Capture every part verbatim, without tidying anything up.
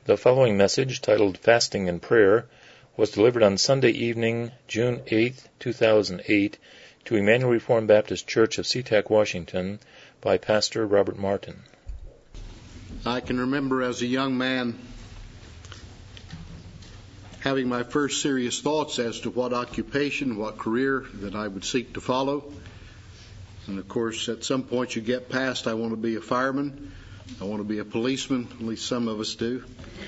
The following message, titled Fasting and Prayer, was delivered on Sunday evening, June eighth, two thousand eight, to Emmanuel Reformed Baptist Church of SeaTac, Washington, by Pastor Robert Martin. I can remember as a young man having my first serious thoughts as to what occupation, what career that I would seek to follow. And of course, at some point you get past, I want to be a fireman, I want to be a policeman, at least some of us do.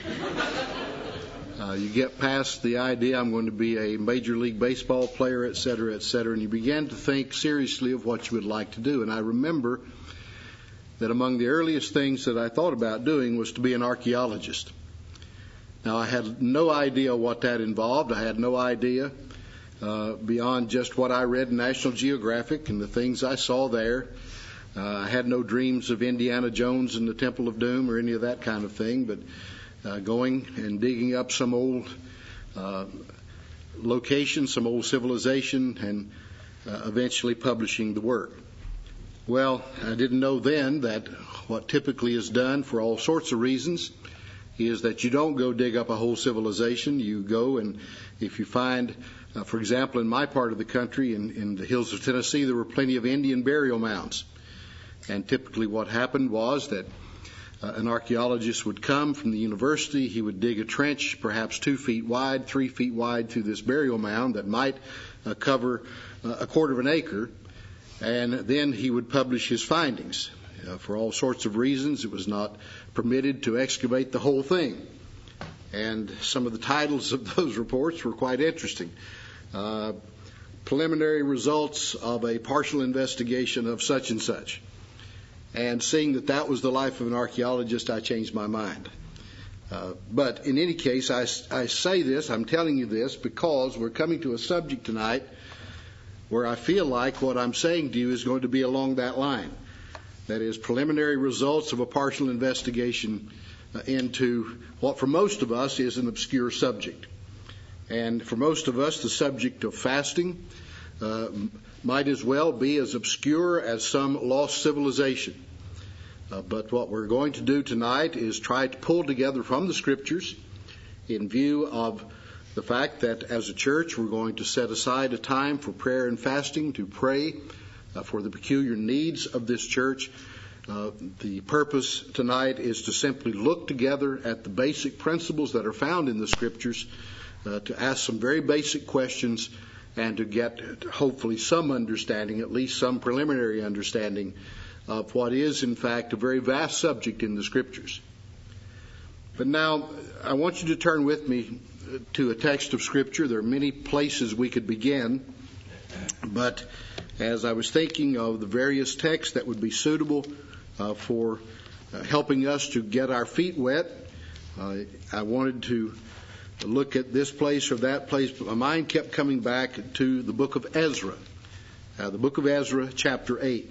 Uh, you get past the idea, I'm going to be a Major League Baseball player, et cetera, et cetera, and you begin to think seriously of what you would like to do. And I remember that among the earliest things that I thought about doing was to be an archaeologist. Now, I had no idea what that involved. I had no idea uh, beyond just what I read in National Geographic and the things I saw there. Uh, I had no dreams of Indiana Jones and the Temple of Doom or any of that kind of thing, but uh, going and digging up some old uh, location, some old civilization, and uh, eventually publishing the work. Well, I didn't know then that what typically is done for all sorts of reasons is that you don't go dig up a whole civilization. You go and if you find, uh, for example, in my part of the country, in, in the hills of Tennessee, there were plenty of Indian burial mounds. And typically what happened was that uh, an archaeologist would come from the university. He would dig a trench perhaps two feet wide, three feet wide through this burial mound that might uh, cover uh, a quarter of an acre. And then he would publish his findings. Uh, for all sorts of reasons, it was not permitted to excavate the whole thing. And some of the titles of those reports were quite interesting. Uh, preliminary results of a partial investigation of such and such. And seeing that that was the life of an archaeologist, I changed my mind. Uh, but in any case, I, I say this, I'm telling you this, because we're coming to a subject tonight where I feel like what I'm saying to you is going to be along that line. That is, preliminary results of a partial investigation uh, into what for most of us is an obscure subject. And for most of us, the subject of fasting uh, might as well be as obscure as some lost civilization. Uh, but what we're going to do tonight is try to pull together from the Scriptures in view of the fact that as a church we're going to set aside a time for prayer and fasting to pray uh, for the peculiar needs of this church. Uh, the purpose tonight is to simply look together at the basic principles that are found in the Scriptures, uh, to ask some very basic questions and to get hopefully some understanding, at least some preliminary understanding of what is in fact a very vast subject in the Scriptures. But now I want you to turn with me to a text of Scripture. There are many places we could begin, but as I was thinking of the various texts that would be suitable uh, for uh, helping us to get our feet wet, uh, I wanted to look at this place or that place, but my mind kept coming back to the book of Ezra, uh, the book of Ezra, chapter eight.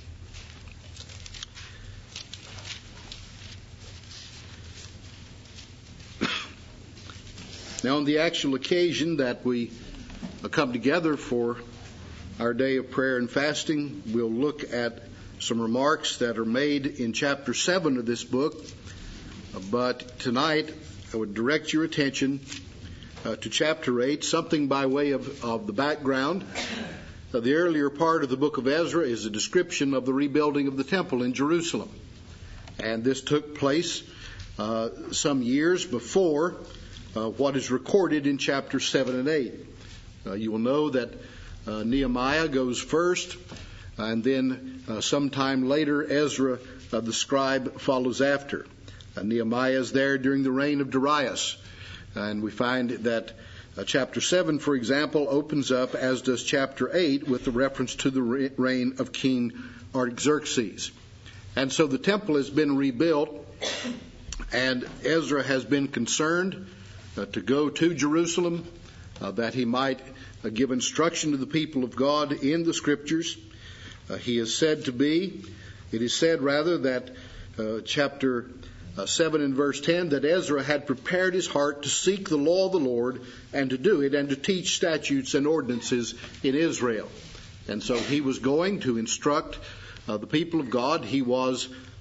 Now, on the actual occasion that we come together for our day of prayer and fasting, we'll look at some remarks that are made in chapter seven of this book. But tonight, I would direct your attention uh, to chapter eight, something by way of, of the background. Uh, the earlier part of the book of Ezra is a description of the rebuilding of the temple in Jerusalem. And this took place uh, some years before Uh, what is recorded in chapters seven and eight. Uh, you will know that uh, Nehemiah goes first, and then uh, sometime later Ezra, uh, the scribe, follows after. Uh, Nehemiah is there during the reign of Darius, and we find that uh, chapter seven, for example, opens up, as does chapter eight, with the reference to the re- reign of King Artaxerxes. And so the temple has been rebuilt, and Ezra has been concerned Uh, to go to Jerusalem, uh, that he might uh, give instruction to the people of God in the Scriptures. Uh, he is said to be, it is said rather that uh, chapter uh, seven and verse ten, that Ezra had prepared his heart to seek the law of the Lord and to do it and to teach statutes and ordinances in Israel. And so he was going to instruct uh, the people of God. He was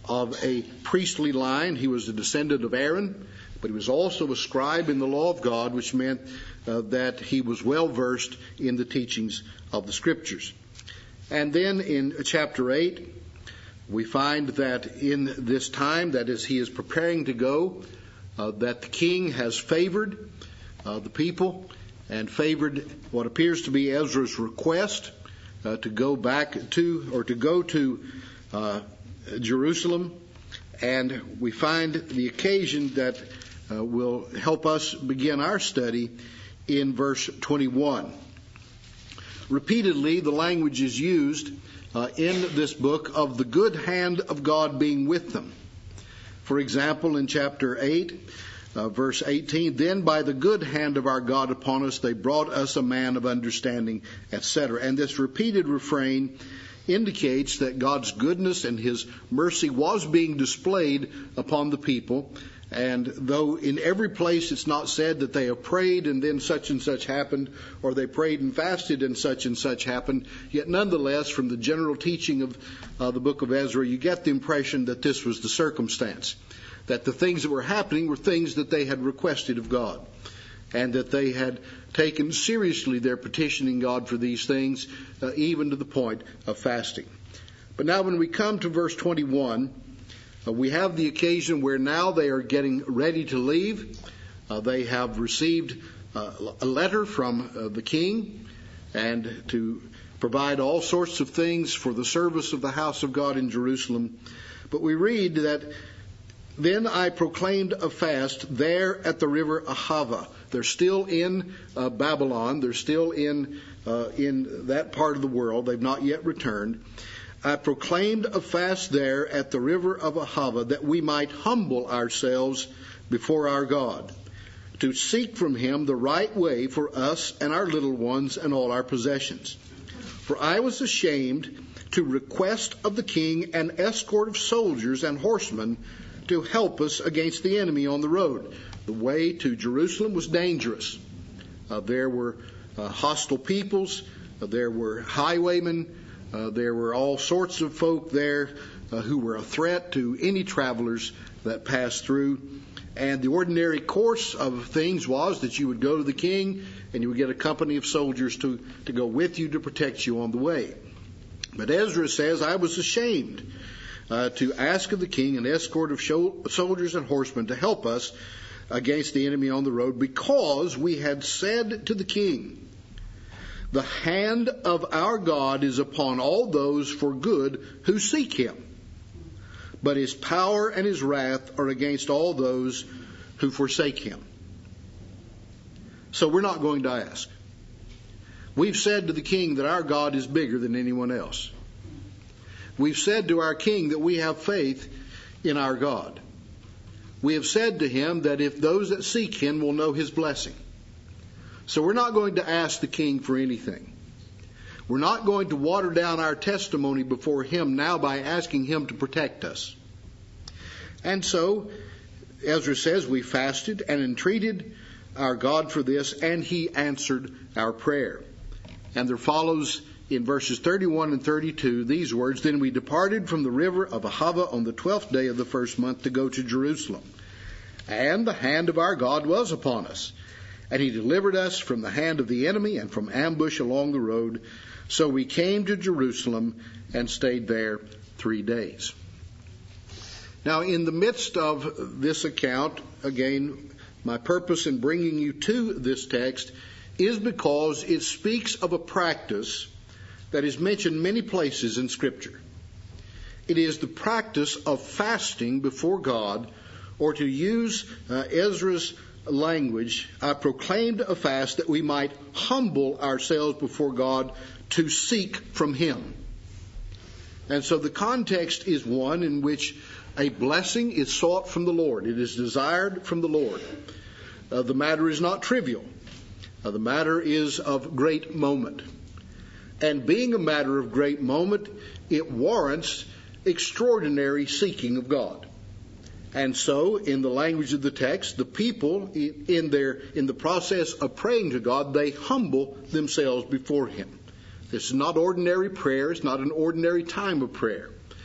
of a priestly line. He was a descendant of Aaron, but he was also a scribe in the law of God, which meant uh, that he was well versed in the teachings of the Scriptures. And then in chapter eight, we find that in this time, that is, he is preparing to go, uh, that the king has favored uh, the people and favored what appears to be Ezra's request uh, to go back to, or to go to uh, Jerusalem. And we find the occasion that uh, will help us begin our study in verse twenty-one. Repeatedly, the language is used uh, in this book of the good hand of God being with them. For example, in chapter eight, uh, verse eighteen, then by the good hand of our God upon us, they brought us a man of understanding, et cetera. And this repeated refrain indicates that God's goodness and His mercy was being displayed upon the people. And though in every place it's not said that they have prayed and then such and such happened, or they prayed and fasted and such and such happened, yet nonetheless, from the general teaching of uh, the book of Ezra, you get the impression that this was the circumstance, that the things that were happening were things that they had requested of God, and that they had taken seriously their petitioning God for these things, uh, even to the point of fasting. But now when we come to verse twenty-one, Uh, we have the occasion where now they are getting ready to leave. Uh, they have received uh, a letter from uh, the king, and to provide all sorts of things for the service of the house of God in Jerusalem. But we read that, then I proclaimed a fast there at the river Ahava. They're still in uh, Babylon. They're still in uh, in that part of the world. They've not yet returned. I proclaimed a fast there at the river of Ahava, that we might humble ourselves before our God, to seek from Him the right way for us and our little ones and all our possessions. For I was ashamed to request of the king an escort of soldiers and horsemen to help us against the enemy on the road. The way to Jerusalem was dangerous. Uh, there were uh, hostile peoples. Uh, there were highwaymen. Uh, there were all sorts of folk there uh, who were a threat to any travelers that passed through. And the ordinary course of things was that you would go to the king and you would get a company of soldiers to, to go with you to protect you on the way. But Ezra says, I was ashamed uh, to ask of the king an escort of sho- soldiers and horsemen to help us against the enemy on the road, because we had said to the king, the hand of our God is upon all those for good who seek Him, but His power and His wrath are against all those who forsake Him. So we're not going to ask. We've said to the king that our God is bigger than anyone else. We've said to our king that we have faith in our God. We have said to him that if those that seek Him will know His blessing. So we're not going to ask the king for anything. We're not going to water down our testimony before him now by asking him to protect us. And so, Ezra says, we fasted and entreated our God for this, and He answered our prayer. And there follows in verses thirty-one and thirty-two these words, then we departed from the river of Ahava on the twelfth day of the first month to go to Jerusalem. And the hand of our God was upon us. And He delivered us from the hand of the enemy and from ambush along the road. So we came to Jerusalem and stayed there three days. Now, in the midst of this account, again, my purpose in bringing you to this text is because it speaks of a practice that is mentioned many places in Scripture. It is the practice of fasting before God, or to use uh, Ezra's language, I proclaimed a fast that we might humble ourselves before God to seek from Him. And so the context is one in which a blessing is sought from the Lord. It is desired from the Lord. Uh, the matter is not trivial. Uh, the matter is of great moment. And being a matter of great moment, it warrants extraordinary seeking of God. And so, in the language of the text, the people, in their in the process of praying to God, they humble themselves before Him. This is not ordinary prayer. It's not an ordinary time of prayer.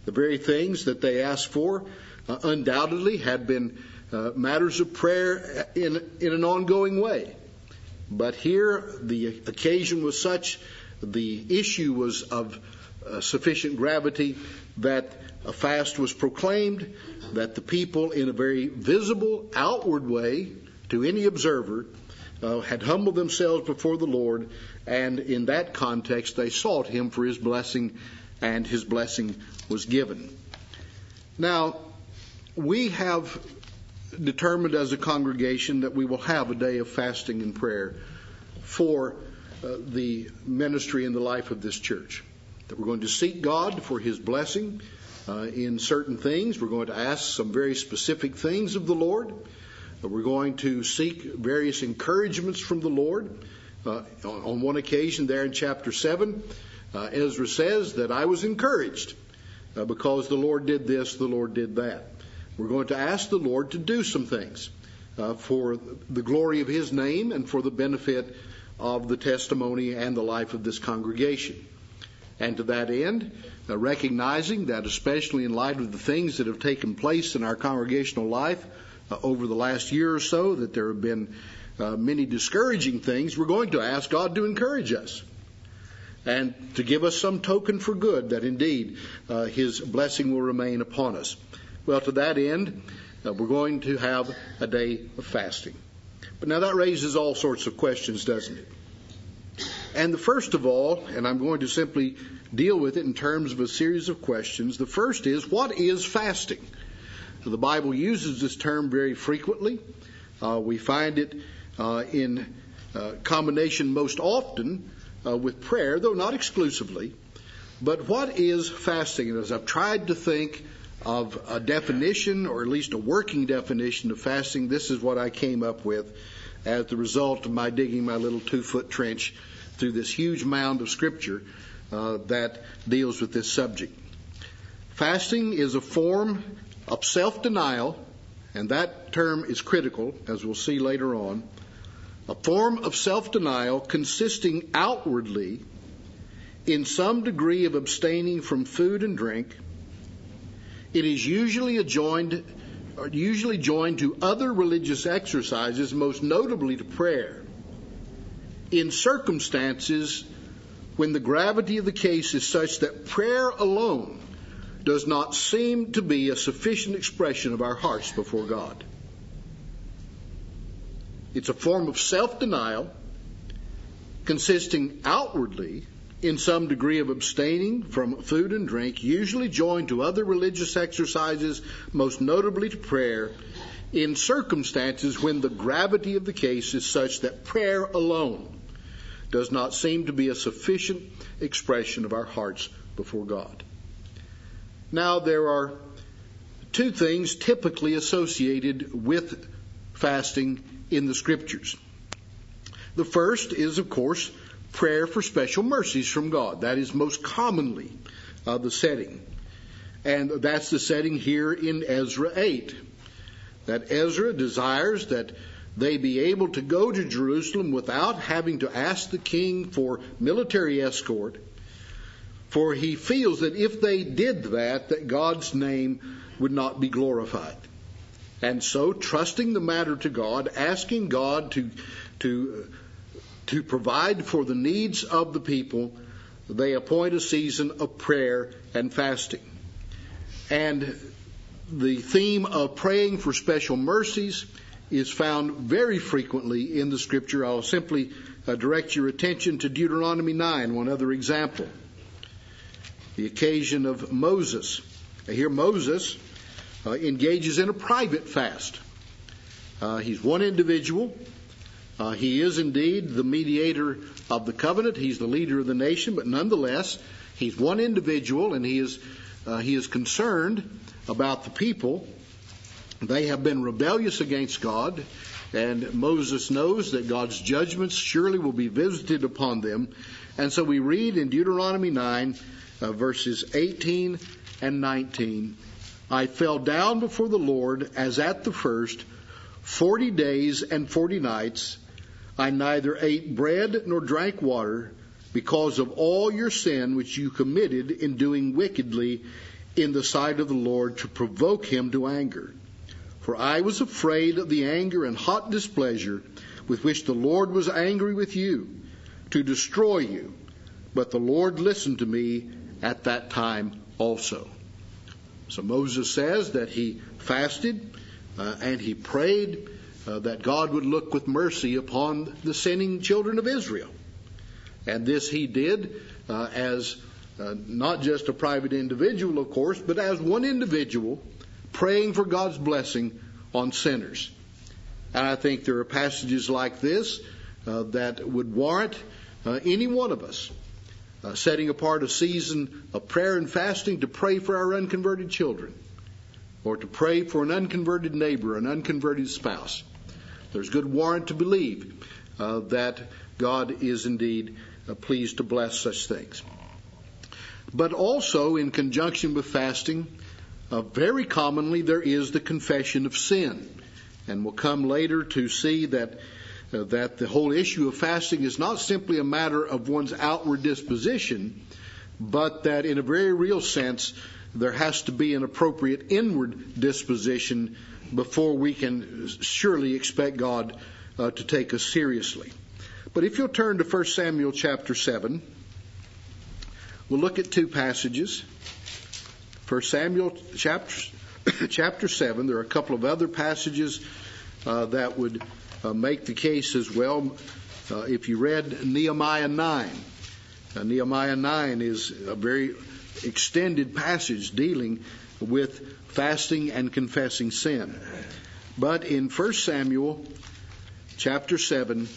The very things that they asked for uh, undoubtedly had been uh, matters of prayer in, in an ongoing way. But here the occasion was such, the issue was of uh, sufficient gravity that a fast was proclaimed, that the people in a very visible, outward way to any observer uh, had humbled themselves before the Lord, and in that context they sought Him for His blessing, and His blessing was given. Now, we have determined as a congregation that we will have a day of fasting and prayer for uh, the ministry and the life of this church. That we're going to seek God for His blessing uh, in certain things. We're going to ask some very specific things of the Lord. Uh, we're going to seek various encouragements from the Lord. Uh, on, on one occasion there in chapter seven, uh, Ezra says that I was encouraged uh, because the Lord did this, the Lord did that. We're going to ask the Lord to do some things uh, for the glory of His name and for the benefit of the testimony and the life of this congregation. And to that end, uh, recognizing that especially in light of the things that have taken place in our congregational life uh, over the last year or so, that there have been uh, many discouraging things, we're going to ask God to encourage us and to give us some token for good that indeed uh, His blessing will remain upon us. Well, to that end, uh, we're going to have a day of fasting. But now that raises all sorts of questions, doesn't it? And the first of all, and I'm going to simply deal with it in terms of a series of questions, the first is, what is fasting? The Bible uses this term very frequently. Uh, we find it uh, in uh, combination most often uh, with prayer, though not exclusively. But what is fasting? And as I've tried to think of a definition, or at least a working definition of fasting, this is what I came up with as the result of my digging my little two-foot trench through this huge mound of Scripture uh, that deals with this subject. Fasting is a form of self-denial, and that term is critical, as we'll see later on, a form of self-denial consisting outwardly in some degree of abstaining from food and drink. It is usually adjoined, or usually joined to other religious exercises, most notably to prayer, in circumstances when the gravity of the case is such that prayer alone does not seem to be a sufficient expression of our hearts before God. It's a form of self-denial consisting outwardly in some degree of abstaining from food and drink, usually joined to other religious exercises, most notably to prayer, in circumstances when the gravity of the case is such that prayer alone does not seem to be a sufficient expression of our hearts before God. Now, there are two things typically associated with fasting in the Scriptures. The first is, of course, prayer for special mercies from God. That is most commonly uh, the setting. And that's the setting here in Ezra eight. That Ezra desires that they be able to go to Jerusalem without having to ask the king for military escort, for he feels that if they did that, that God's name would not be glorified. And so, trusting the matter to God, asking God to to to provide for the needs of the people, they appoint a season of prayer and fasting. And the theme of praying for special mercies is found very frequently in the Scripture. I'll simply uh, direct your attention to Deuteronomy nine, one other example. The occasion of Moses. Here Moses uh, engages in a private fast. Uh, he's one individual. Uh, he is indeed the mediator of the covenant. He's the leader of the nation, but nonetheless, he's one individual, and he is uh, he is concerned about the people. They have been rebellious against God, and Moses knows that God's judgments surely will be visited upon them. And so we read in Deuteronomy nine, uh, verses eighteen and nineteen, I fell down before the Lord as at the first, forty days and forty nights. I neither ate bread nor drank water, because of all your sin which you committed in doing wickedly in the sight of the Lord to provoke him to anger. For I was afraid of the anger and hot displeasure with which the Lord was angry with you, to destroy you. But the Lord listened to me at that time also." So Moses says that he fasted uh, and he prayed uh, that God would look with mercy upon the sinning children of Israel. And this he did uh, as uh, not just a private individual, of course, but as one individual praying for God's blessing on sinners. And I think there are passages like this uh, that would warrant uh, any one of us uh, setting apart a season of prayer and fasting to pray for our unconverted children, or to pray for an unconverted neighbor, an unconverted spouse. There's good warrant to believe uh, that God is indeed uh, pleased to bless such things. But also, in conjunction with fasting, uh, very commonly there is the confession of sin. And we'll come later to see that uh, that the whole issue of fasting is not simply a matter of one's outward disposition, but that in a very real sense there has to be an appropriate inward disposition before we can surely expect God uh, to take us seriously. But if you'll turn to First Samuel chapter seven, we'll look at two passages. First Samuel chapter, chapter seven, there are a couple of other passages uh, that would uh, make the case as well. Uh, if you read Nehemiah nine, uh, Nehemiah nine is a very extended passage dealing with fasting and confessing sin. But in First Samuel chapter seven,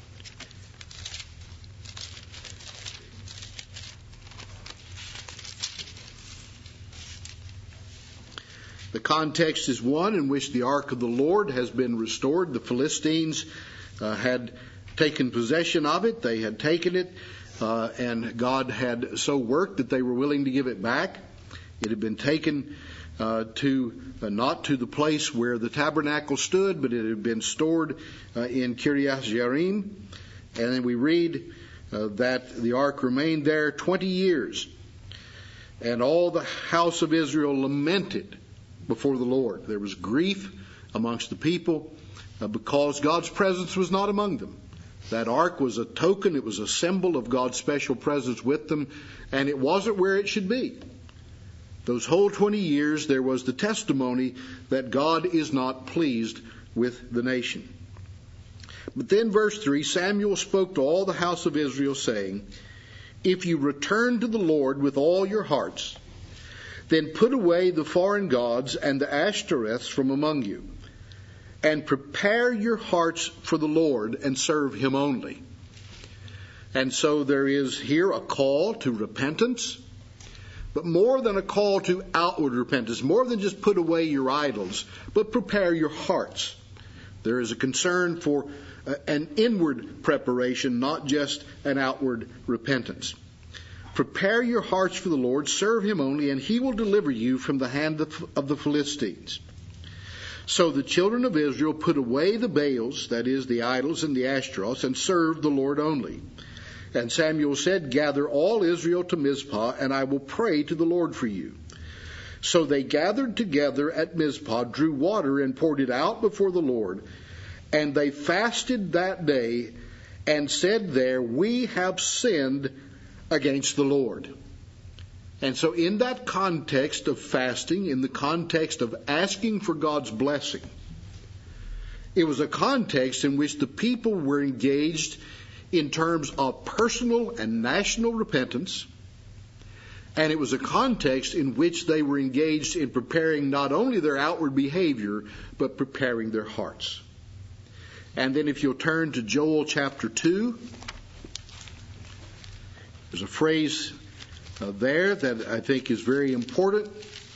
the context is one in which the ark of the Lord has been restored. The Philistines uh, had taken possession of it. They had taken it, uh, and God had so worked that they were willing to give it back. It had been taken uh, to uh, not to the place where the tabernacle stood, but it had been stored uh, in Kiriath Jearim. And then we read uh, that the ark remained there twenty years. And all the house of Israel lamented before the Lord. There was grief amongst the people uh, because God's presence was not among them. That ark was a token, it was a symbol of God's special presence with them, and it wasn't where it should be. Those whole twenty years, there was the testimony that God is not pleased with the nation. But then verse three, Samuel spoke to all the house of Israel, saying, "If you return to the Lord with all your hearts, then put away the foreign gods and the Ashtoreths from among you, and prepare your hearts for the Lord and serve Him only." And so there is here a call to repentance, but more than a call to outward repentance, more than just put away your idols, but prepare your hearts. There is a concern for an inward preparation, not just an outward repentance. Prepare your hearts for the Lord, serve Him only, and He will deliver you from the hand of the Philistines. So the children of Israel put away the Baals, that is, the idols and the Ashtaroths, and served the Lord only. And Samuel said, "Gather all Israel to Mizpah, and I will pray to the Lord for you." So they gathered together at Mizpah, drew water, and poured it out before the Lord. And they fasted that day, and said there, "We have sinned against the Lord." And so in that context of fasting, in the context of asking for God's blessing, it was a context in which the people were engaged in terms of personal and national repentance, and it was a context in which they were engaged in preparing not only their outward behavior, but preparing their hearts. And then if you'll turn to Joel chapter two, there's a phrase uh, there that I think is very important.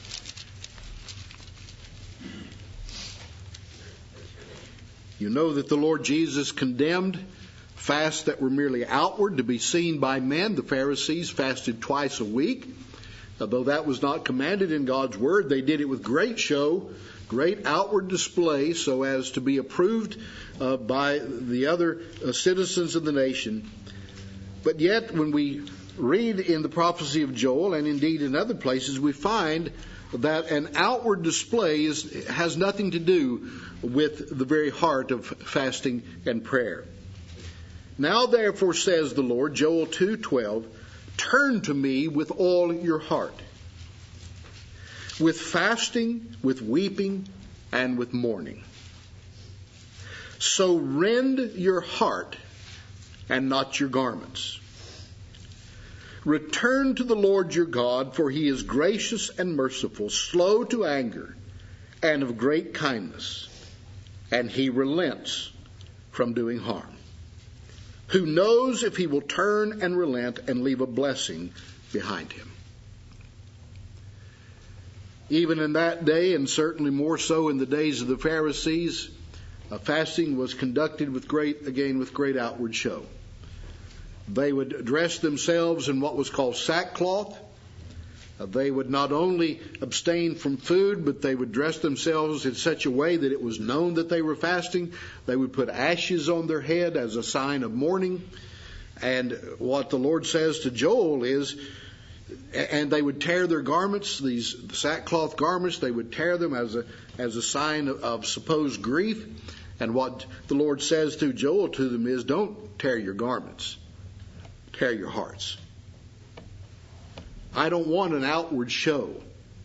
You know that the Lord Jesus condemned fasts that were merely outward to be seen by men. The Pharisees fasted twice a week. Although that was not commanded in God's Word, they did it with great show, great outward display, so as to be approved uh, by the other uh, citizens of the nation. But yet, when we read in the prophecy of Joel, and indeed in other places, we find that an outward display is, has nothing to do with the very heart of fasting and prayer. Now therefore, says the Lord, Joel two twelve, turn to me with all your heart, with fasting, with weeping, and with mourning. So rend your heart and not your garments. Return to the Lord your God, for he is gracious and merciful, slow to anger, and of great kindness, and he relents from doing harm. Who knows if he will turn and relent and leave a blessing behind him? Even in that day, and certainly more so in the days of the Pharisees, uh, fasting was conducted with great, again, with great outward show. They would dress themselves in what was called sackcloth. Uh, they would not only abstain from food, but they would dress themselves in such a way that it was known that they were fasting. They would put ashes on their head as a sign of mourning. And what the Lord says to Joel is, and they would tear their garments, these sackcloth garments, they would tear them as a as a sign of, of supposed grief. And what the Lord says through Joel to them is, don't tear your garments. Tear your hearts. I don't want an outward show.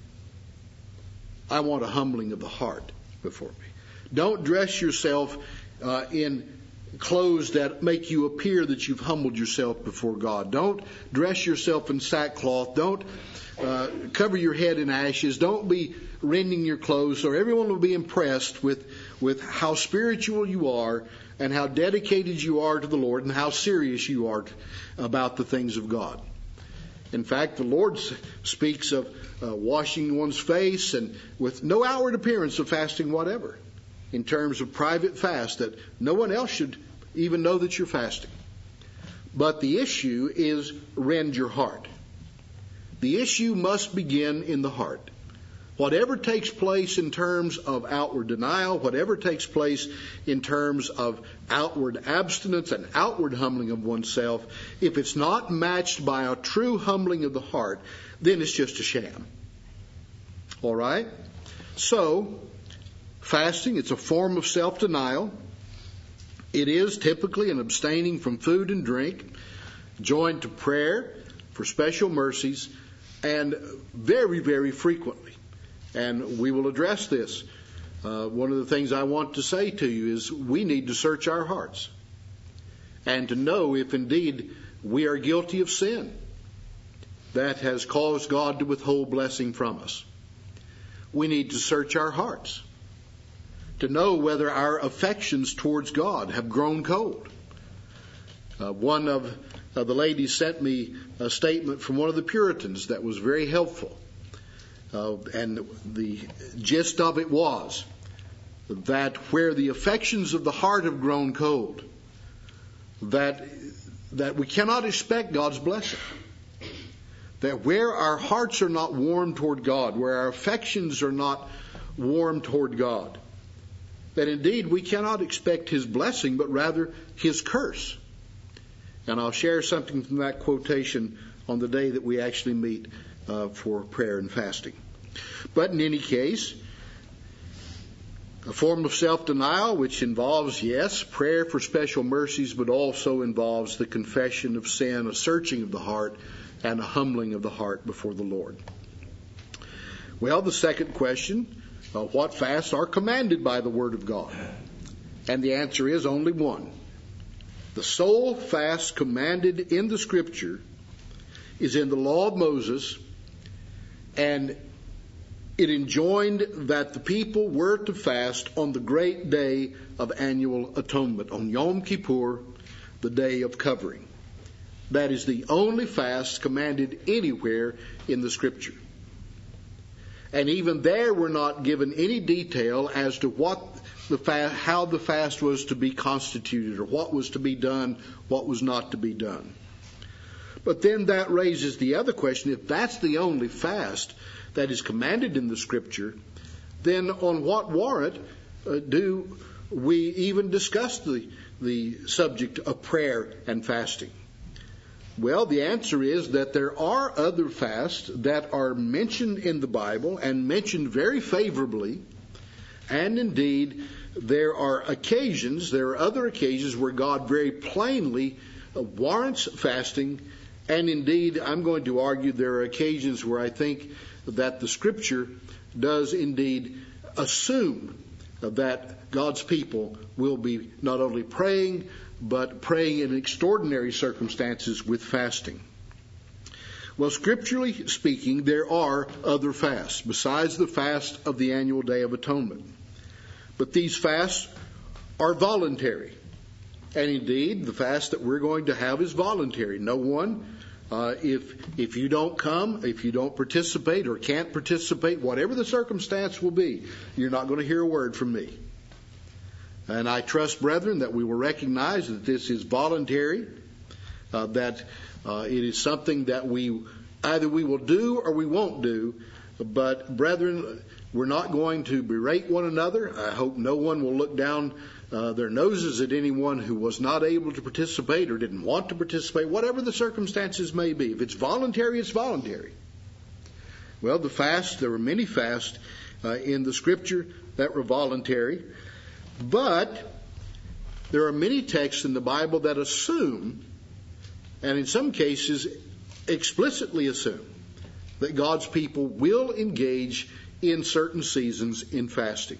I want a humbling of the heart before me. Don't dress yourself uh, in clothes that make you appear that you've humbled yourself before God. Don't dress yourself in sackcloth. Don't uh, cover your head in ashes. Don't be rending your clothes so everyone will be impressed with, with how spiritual you are and how dedicated you are to the Lord and how serious you are about the things of God. In fact, the Lord speaks of uh, washing one's face and with no outward appearance of fasting whatever, in terms of private fast, that no one else should even know that you're fasting. But the issue is rend your heart. The issue must begin in the heart. Whatever takes place in terms of outward denial, whatever takes place in terms of outward abstinence and outward humbling of oneself, if it's not matched by a true humbling of the heart, then it's just a sham. All right? So, fasting, it's a form of self-denial. It is typically an abstaining from food and drink, joined to prayer for special mercies, and very, very frequently. And we will address this. Uh, one of the things I want to say to you is we need to search our hearts and to know if indeed we are guilty of sin that has caused God to withhold blessing from us. We need to search our hearts to know whether our affections towards God have grown cold. Uh, one of uh, the ladies sent me a statement from one of the Puritans that was very helpful. Uh, and the gist of it was that where the affections of the heart have grown cold, that that we cannot expect God's blessing. That where our hearts are not warm toward God, where our affections are not warm toward God, that indeed we cannot expect His blessing, but rather His curse. And I'll share something from that quotation on the day that we actually meet Uh, for prayer and fasting. But in any case, a form of self-denial which involves, yes, prayer for special mercies, but also involves the confession of sin, a searching of the heart, and a humbling of the heart before the Lord. Well, the second question, uh, what fasts are commanded by the Word of God? And the answer is only one. The sole fast commanded in the Scripture is in the law of Moses, and it enjoined that the people were to fast on the great day of annual atonement, on Yom Kippur, the day of covering. That is the only fast commanded anywhere in the Scripture. And even there we're not given any detail as to what the fa- how the fast was to be constituted, or what was to be done, what was not to be done. But then that raises the other question, if that's the only fast that is commanded in the Scripture, then on what warrant uh, do we even discuss the, the subject of prayer and fasting? Well, the answer is that there are other fasts that are mentioned in the Bible and mentioned very favorably. And indeed, there are occasions, there are other occasions where God very plainly warrants fasting. And indeed, I'm going to argue there are occasions where I think that the Scripture does indeed assume that God's people will be not only praying, but praying in extraordinary circumstances with fasting. Well, scripturally speaking, there are other fasts besides the fast of the annual Day of Atonement. But these fasts are voluntary. And indeed, the fast that we're going to have is voluntary. No one, uh, if if you don't come, if you don't participate or can't participate, whatever the circumstance will be, you're not going to hear a word from me. And I trust, brethren, that we will recognize that this is voluntary, uh, that uh, it is something that we either we will do or we won't do. But, brethren, we're not going to berate one another. I hope no one will look down uh, their noses at anyone who was not able to participate or didn't want to participate, whatever the circumstances may be. If it's voluntary, it's voluntary. Well, the fast, there were many fasts uh, in the Scripture that were voluntary. But there are many texts in the Bible that assume, and in some cases explicitly assume, that God's people will engage in certain seasons in fasting.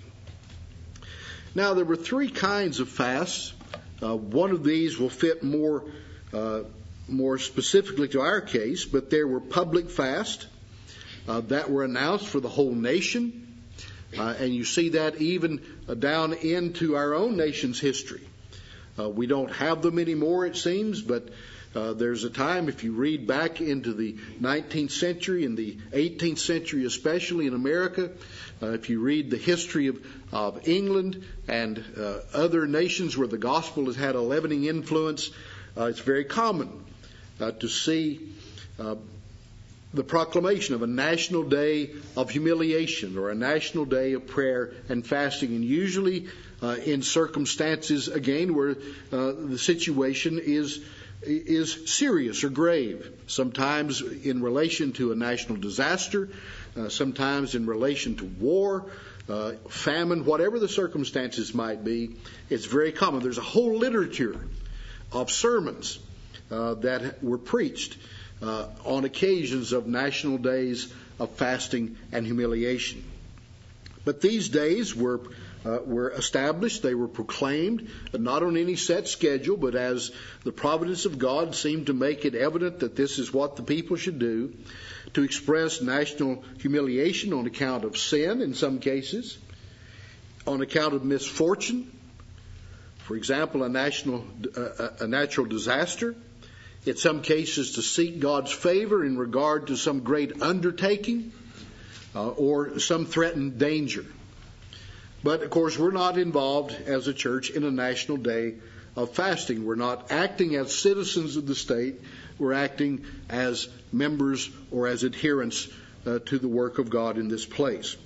Now, there were three kinds of fasts. Uh, one of these will fit more, uh, more specifically to our case, but there were public fasts uh, that were announced for the whole nation. Uh, and you see that even uh, down into our own nation's history. Uh, we don't have them anymore, it seems, but uh, there's a time, if you read back into the nineteenth century and the eighteenth century, especially in America, uh, if you read the history of, of England and uh, other nations where the gospel has had a leavening influence, uh, it's very common uh, to see uh, the proclamation of a national day of humiliation or a national day of prayer and fasting, and usually uh, in circumstances, again, where uh, the situation is is serious or grave, sometimes in relation to a national disaster, uh, sometimes in relation to war, uh, famine, whatever the circumstances might be. It's very common. There's a whole literature of sermons uh, that were preached Uh, on occasions of national days of fasting and humiliation. But these days were uh, were established, they were proclaimed, not on any set schedule, but as the providence of God seemed to make it evident that this is what the people should do, to express national humiliation on account of sin in some cases, on account of misfortune, for example, a national uh, a natural disaster, in some cases to seek God's favor in regard to some great undertaking uh, or some threatened danger. But, of course, we're not involved as a church in a national day of fasting. We're not acting as citizens of the state. We're acting as members or as adherents uh, to the work of God in this place.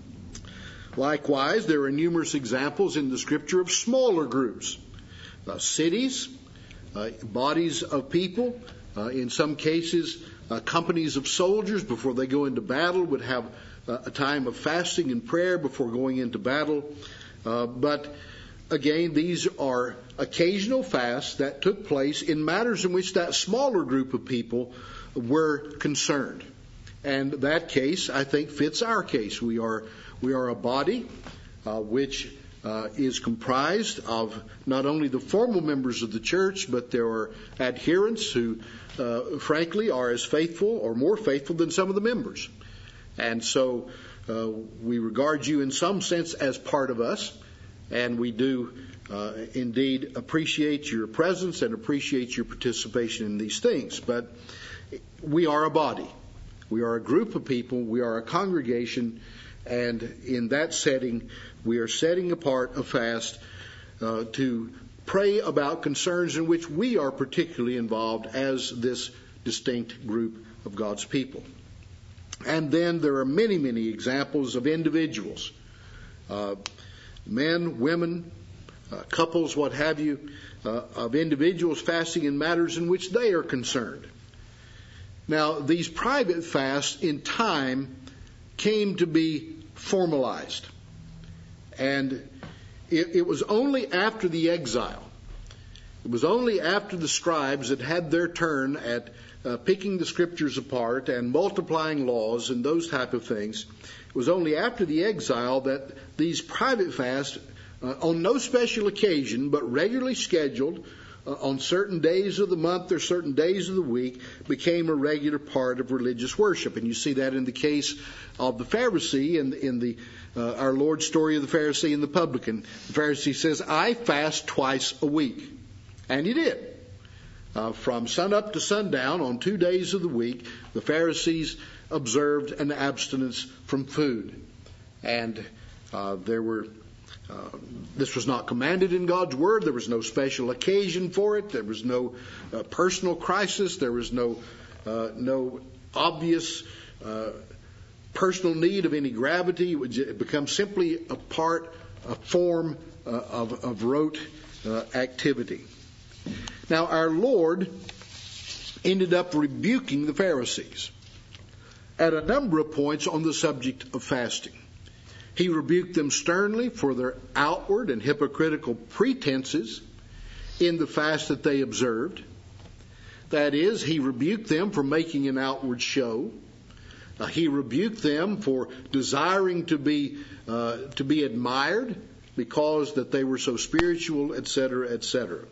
Likewise, there are numerous examples in the Scripture of smaller groups, uh, cities, Uh, bodies of people, uh, in some cases, uh, companies of soldiers before they go into battle would have uh, a time of fasting and prayer before going into battle. Uh, but again, these are occasional fasts that took place in matters in which that smaller group of people were concerned. And that case, I think, fits our case. We are we are a body uh, which Uh, is comprised of not only the formal members of the church, but there are adherents who, uh, frankly, are as faithful or more faithful than some of the members. And so uh, we regard you in some sense as part of us, and we do uh, indeed appreciate your presence and appreciate your participation in these things. But we are a body. We are a group of people. We are a congregation. And in that setting, we are setting apart a fast uh, to pray about concerns in which we are particularly involved as this distinct group of God's people. And then there are many, many examples of individuals, uh, men, women, uh, couples, what have you, uh, of individuals fasting in matters in which they are concerned. Now, these private fasts in time came to be formalized. And it, it was only after the exile, it was only after the scribes had had their turn at uh, picking the scriptures apart and multiplying laws and those type of things, it was only after the exile that these private fasts, uh, on no special occasion, but regularly scheduled, uh, on certain days of the month or certain days of the week, became a regular part of religious worship. And you see that in the case of the Pharisee in, in the uh, our Lord's story of the Pharisee and the publican. The Pharisee says, I fast twice a week. And he did. Uh, from sun up to sundown on two days of the week, the Pharisees observed an abstinence from food. And uh, there were, uh, this was not commanded in God's Word. There was no special occasion for it. There was no uh, personal crisis. There was no, uh, no obvious uh, personal need of any gravity. It would become simply a part, a form uh, of, of rote uh, activity. Now, our Lord ended up rebuking the Pharisees at a number of points on the subject of fasting. He rebuked them sternly for their outward and hypocritical pretenses in the fast that they observed. That is, he rebuked them for making an outward show. Uh, he rebuked them for desiring to be uh, to be admired because that they were so spiritual, et cetera, et cetera.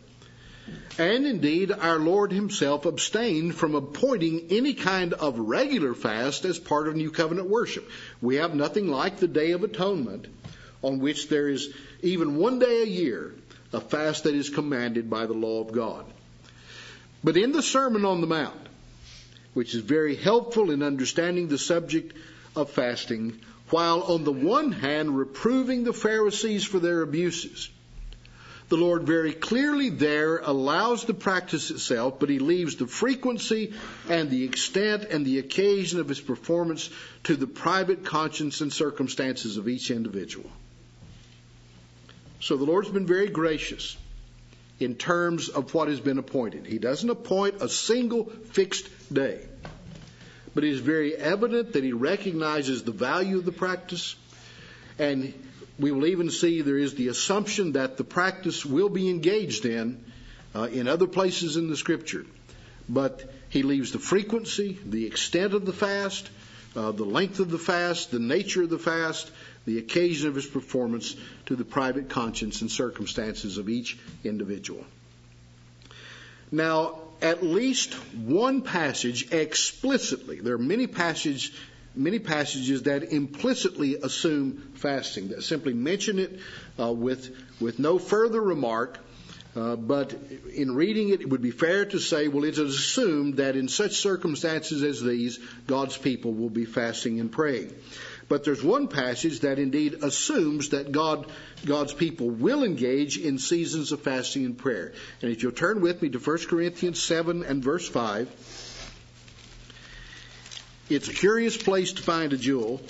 And indeed, our Lord himself abstained from appointing any kind of regular fast as part of New Covenant worship. We have nothing like the Day of Atonement, on which there is even one day a year, a fast that is commanded by the law of God. But in the Sermon on the Mount, which is very helpful in understanding the subject of fasting, while on the one hand reproving the Pharisees for their abuses, the Lord very clearly there allows the practice itself, but he leaves the frequency and the extent and the occasion of his performance to the private conscience and circumstances of each individual. So the Lord's been very gracious in terms of what has been appointed. He doesn't appoint a single fixed day, but it is very evident that he recognizes the value of the practice, and we will even see there is the assumption that the practice will be engaged in uh, in other places in the Scripture. But he leaves the frequency, the extent of the fast, uh, the length of the fast, the nature of the fast, the occasion of his performance to the private conscience and circumstances of each individual. Now, at least one passage explicitly, there are many passages Many passages that implicitly assume fasting, that simply mention it uh, with with no further remark. Uh, but in reading it, it would be fair to say, well, it is assumed that in such circumstances as these, God's people will be fasting and praying. But there's one passage that indeed assumes that God, God's people will engage in seasons of fasting and prayer. And if you'll turn with me to First Corinthians seven and verse five. It's a curious place to find a jewel.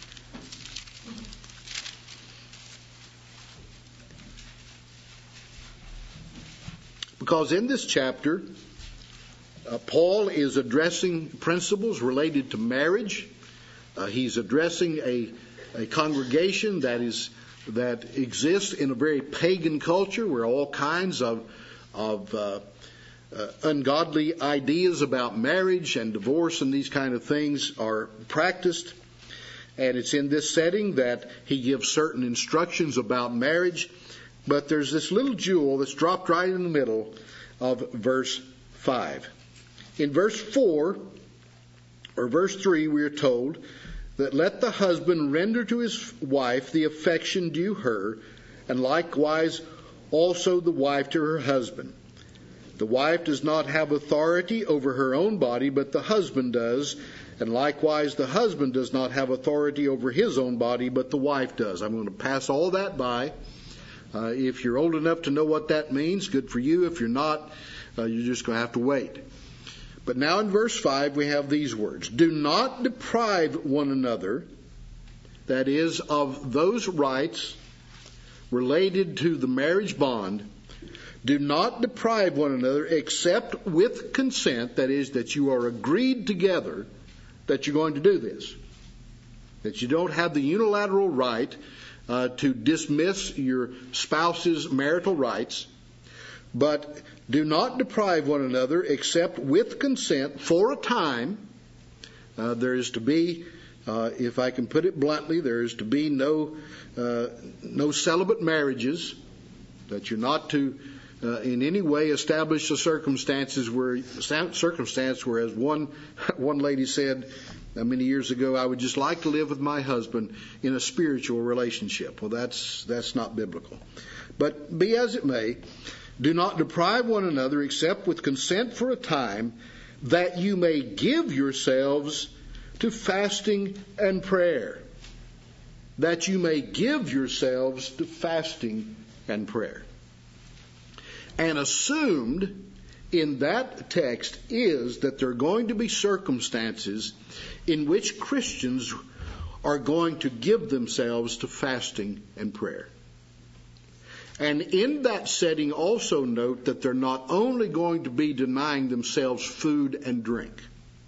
Because in this chapter, uh, Paul is addressing principles related to marriage. Uh, he's addressing a, a congregation that is that exists in a very pagan culture where all kinds of of uh, Uh, ungodly ideas about marriage and divorce and these kind of things are practiced. And it's in this setting that he gives certain instructions about marriage. But there's this little jewel that's dropped right in the middle of verse five. In verse four, or verse three, we are told that let the husband render to his wife the affection due her, and likewise also the wife to her husband. The wife does not have authority over her own body, but the husband does. And likewise, the husband does not have authority over his own body, but the wife does. I'm going to pass all that by. Uh, if you're old enough to know what that means, good for you. If you're not, uh, you're just going to have to wait. But now in verse five, we have these words. Do not deprive one another, that is, of those rights related to the marriage bond, do not deprive one another except with consent, that is, that you are agreed together that you're going to do this. That you don't have the unilateral right uh, to dismiss your spouse's marital rights, but do not deprive one another except with consent for a time. Uh, there is to be, uh, if I can put it bluntly, there is to be no uh, no celibate marriages, that you're not to uh, in any way establish the circumstances where circumstance where, as one one lady said uh, many years ago, I would just like to live with my husband in a spiritual relationship. Well, that's that's not biblical. But be as it may, do not deprive one another except with consent for a time, that you may give yourselves to fasting and prayer. That you may give yourselves to fasting and prayer. And assumed in that text is that there are going to be circumstances in which Christians are going to give themselves to fasting and prayer. And in that setting, also note that they're not only going to be denying themselves food and drink.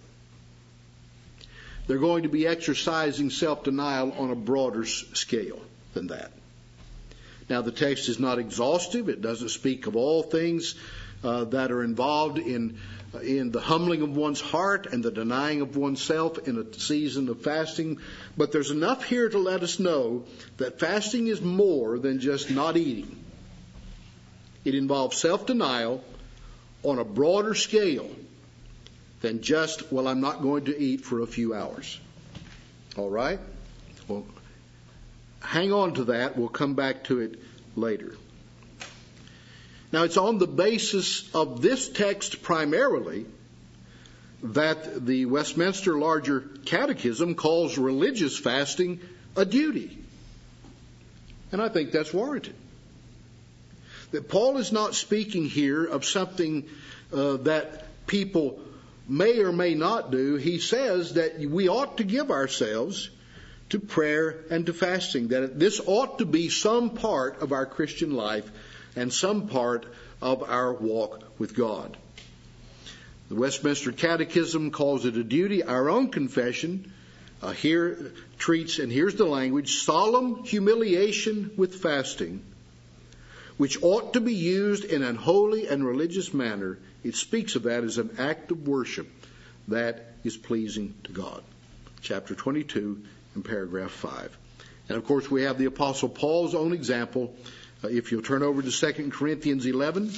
They're going to be exercising self-denial on a broader scale than that. Now, the text is not exhaustive. It doesn't speak of all things uh, that are involved in in the humbling of one's heart and the denying of oneself in a season of fasting. But there's enough here to let us know that fasting is more than just not eating. It involves self-denial on a broader scale than just, well, I'm not going to eat for a few hours. All right? Well, hang on to that. We'll come back to it later. Now, it's on the basis of this text primarily that the Westminster Larger Catechism calls religious fasting a duty. And I think that's warranted. That Paul is not speaking here of something uh, that people may or may not do. He says that we ought to give ourselves to prayer and to fasting. That this ought to be some part of our Christian life and some part of our walk with God. The Westminster Catechism calls it a duty. Our own confession uh, here treats, and here's the language, solemn humiliation with fasting, which ought to be used in an holy and religious manner. It speaks of that as an act of worship that is pleasing to God. Chapter twenty-two and paragraph five. And of course we have the Apostle Paul's own example. Uh, if you'll turn over to Second Corinthians eleven.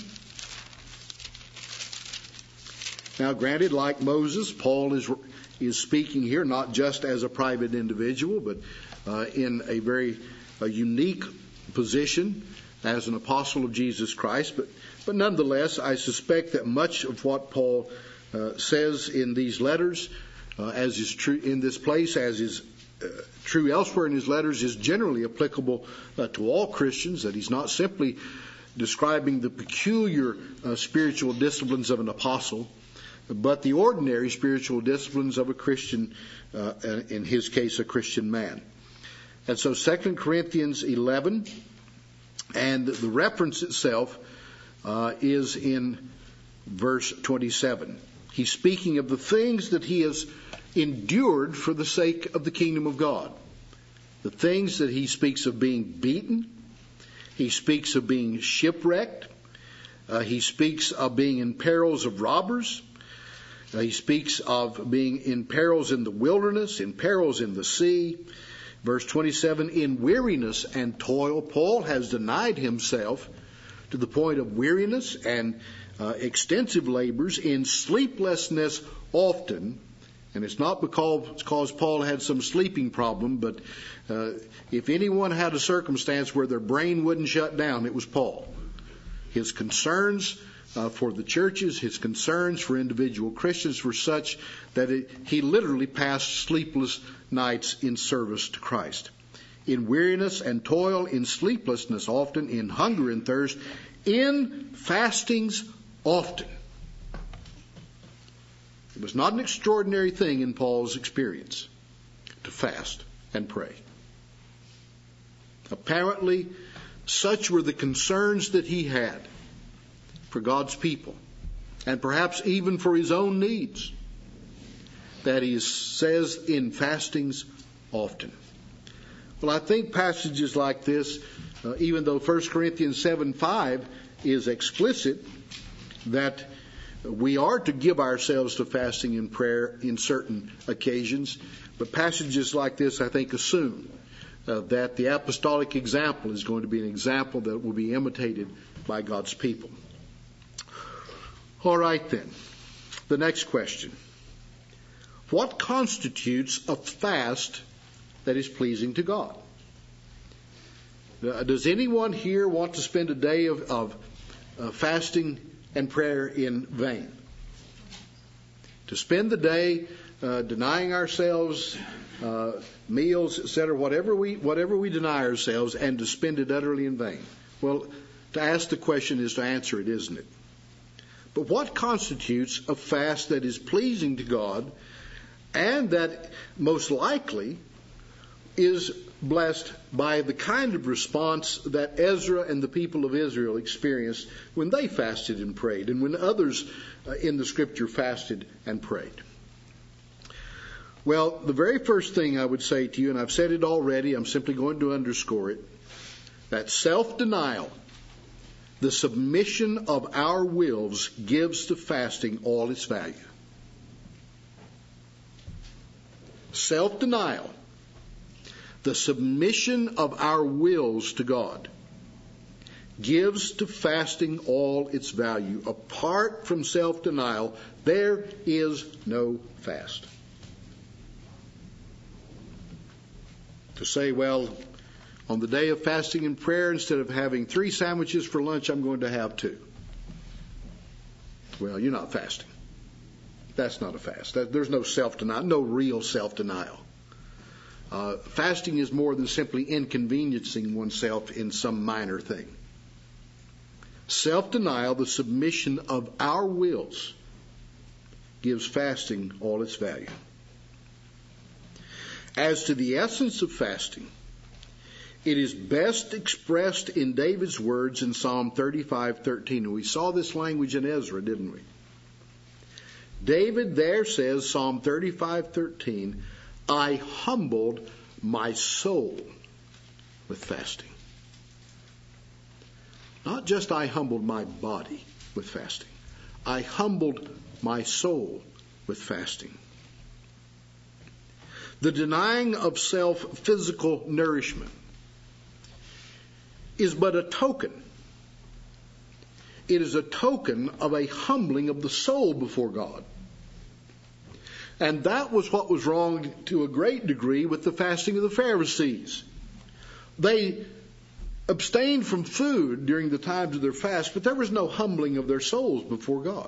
Now granted, like Moses, Paul is is speaking here not just as a private individual, but uh, in a very a unique position as an apostle of Jesus Christ. But, but nonetheless, I suspect that much of what Paul uh, says in these letters, uh, as is true in this place, as is uh, true elsewhere in his letters, is generally applicable uh, to all Christians, that he's not simply describing the peculiar uh, spiritual disciplines of an apostle, but the ordinary spiritual disciplines of a Christian, uh, in his case, a Christian man. And so Second Corinthians eleven, and the reference itself uh, is in verse twenty-seven. He's speaking of the things that he has endured for the sake of the kingdom of God. The things that he speaks of being beaten. He speaks of being shipwrecked. Uh, he speaks of being in perils of robbers. Uh, he speaks of being in perils in the wilderness, in perils in the sea. Verse twenty-seven, in weariness and toil. Paul has denied himself to the point of weariness and uh, extensive labors, in sleeplessness often. And it's not because, because Paul had some sleeping problem, but uh, if anyone had a circumstance where their brain wouldn't shut down, it was Paul. His concerns uh, for the churches, his concerns for individual Christians were such that it, he literally passed sleepless nights in service to Christ. In weariness and toil, in sleeplessness often, in hunger and thirst, in fastings often. It was not an extraordinary thing in Paul's experience to fast and pray. Apparently, such were the concerns that he had for God's people, and perhaps even for his own needs, that he says in fastings often. Well, I think passages like this, uh, even though First Corinthians seven five is explicit that we are to give ourselves to fasting and prayer in certain occasions, but passages like this, I think, assume uh, that the apostolic example is going to be an example that will be imitated by God's people. All right, then. The next question. What constitutes a fast that is pleasing to God? Uh, does anyone here want to spend a day of, of uh, fasting and prayer in vain? To spend the day uh, denying ourselves uh, meals, et cetera, whatever we whatever we deny ourselves, and to spend it utterly in vain. Well, to ask the question is to answer it, isn't it? But what constitutes a fast that is pleasing to God, and that most likely is blessed by the kind of response that Ezra and the people of Israel experienced when they fasted and prayed, and when others uh, in the Scripture fasted and prayed? Well, the very first thing I would say to you, and I've said it already, I'm simply going to underscore it, that self-denial, the submission of our wills, gives to fasting all its value. Self-denial, the submission of our wills to God, gives to fasting all its value. Apart from self-denial, there is no fast. To say, well, on the day of fasting and prayer, instead of having three sandwiches for lunch, I'm going to have two. Well, you're not fasting. That's not a fast. There's no self-denial, no real self-denial. Uh, fasting is more than simply inconveniencing oneself in some minor thing. Self-denial, the submission of our wills, gives fasting all its value. As to the essence of fasting, it is best expressed in David's words in Psalm thirty-five thirteen. And we saw this language in Ezra, didn't we? David there says, Psalm thirty-five thirteen, I humbled my soul with fasting. Not just I humbled my body with fasting. I humbled my soul with fasting. The denying of self physical nourishment is but a token. It is a token of a humbling of the soul before God. And that was what was wrong to a great degree with the fasting of the Pharisees. They abstained from food during the times of their fast, but there was no humbling of their souls before God.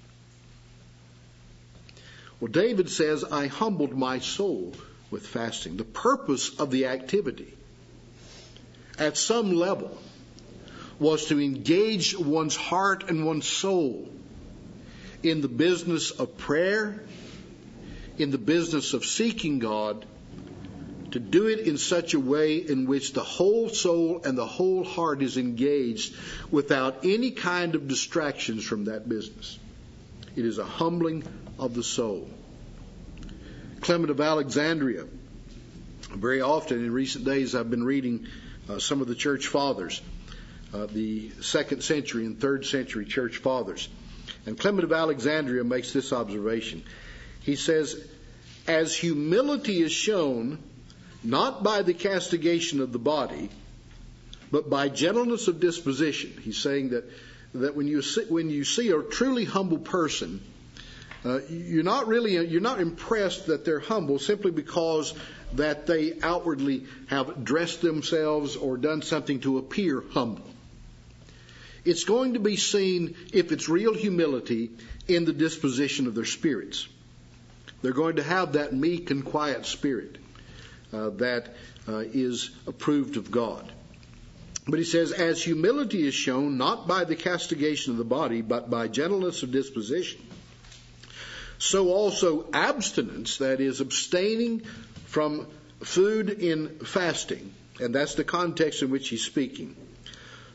Well, David says, I humbled my soul with fasting. The purpose of the activity, at some level, was to engage one's heart and one's soul in the business of prayer, in the business of seeking God, to do it in such a way in which the whole soul and the whole heart is engaged without any kind of distractions from that business. It is a humbling of the soul. Clement of Alexandria, very often in recent days I've been reading uh, some of the church fathers, uh, the second century and third century church fathers. And Clement of Alexandria makes this observation. He says, as humility is shown not by the castigation of the body, but by gentleness of disposition. He's saying that, that when you see, when you see a truly humble person, uh, you're not really you're not impressed that they're humble simply because that they outwardly have dressed themselves or done something to appear humble. It's going to be seen, if it's real humility, in the disposition of their spirits. They're going to have that meek and quiet spirit uh, that uh, is approved of God. But he says, as humility is shown not by the castigation of the body, but by gentleness of disposition, so also abstinence, that is, abstaining from food in fasting, and that's the context in which he's speaking,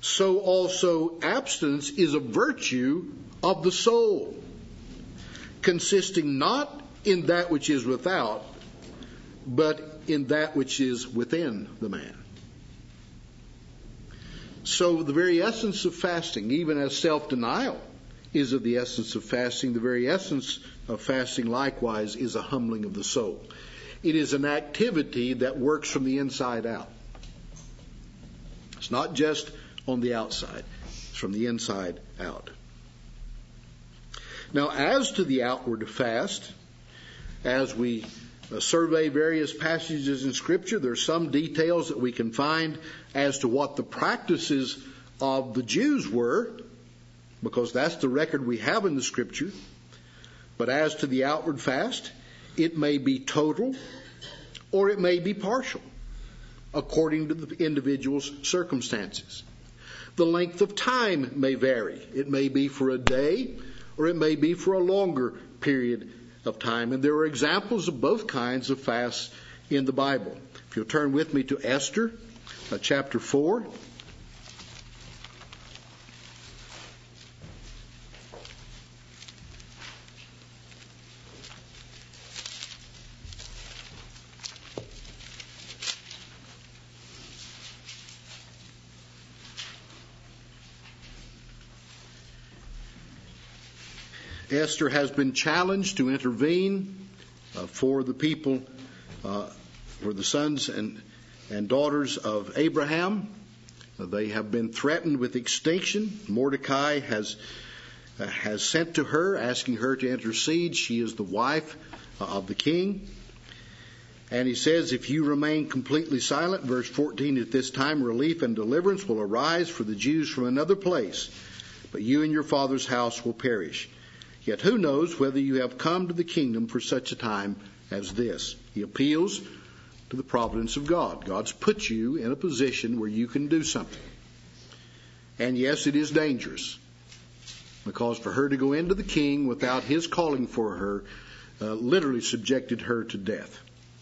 so also abstinence is a virtue of the soul, consisting not in that which is without, but in that which is within the man. So the very essence of fasting, even as self-denial is of the essence of fasting, the very essence of fasting likewise is a humbling of the soul. It is an activity that works from the inside out. It's not just on the outside. It's from the inside out. Now, as to the outward fast, as we uh, survey various passages in Scripture, there are some details that we can find as to what the practices of the Jews were, because that's the record we have in the Scripture. But as to the outward fast, it may be total or it may be partial, according to the individual's circumstances. The length of time may vary. It may be for a day or it may be for a longer period of time. And there are examples of both kinds of fasts in the Bible. If you'll turn with me to Esther, uh, chapter four. Esther has been challenged to intervene uh, for the people, uh, for the sons and, and daughters of Abraham. Uh, they have been threatened with extinction. Mordecai has uh, has sent to her, asking her to intercede. She is the wife uh, of the king. And he says, if you remain completely silent, verse fourteen, at this time relief and deliverance will arise for the Jews from another place, but you and your father's house will perish. Yet who knows whether you have come to the kingdom for such a time as this? He appeals to the providence of God. God's put you in a position where you can do something. And yes, it is dangerous, because for her to go into the king without his calling for her uh, literally subjected her to death.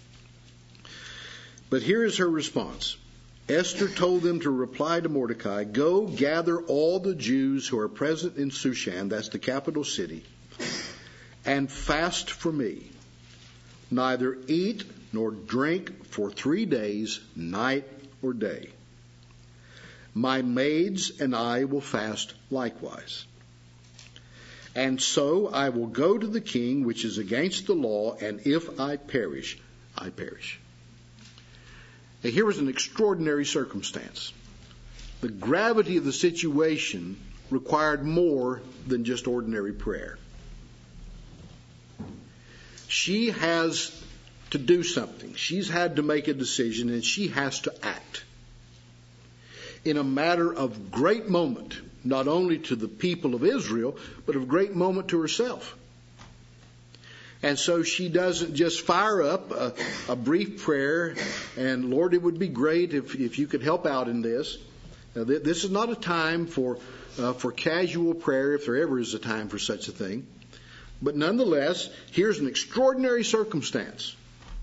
But here is her response. Esther told them to reply to Mordecai, go gather all the Jews who are present in Shushan, that's the capital city, and fast for me. Neither eat nor drink for three days, night or day. My maids and I will fast likewise. And so I will go to the king, which is against the law, and if I perish, I perish. Now, here was an extraordinary circumstance. The gravity of the situation required more than just ordinary prayer. She has to do something. She's had to make a decision, and she has to act in a matter of great moment, not only to the people of Israel, but of great moment to herself. And so she doesn't just fire up a, a brief prayer and, Lord, it would be great if, if you could help out in this. Now, th- this is not a time for uh, for casual prayer, if there ever is a time for such a thing. But nonetheless, here's an extraordinary circumstance.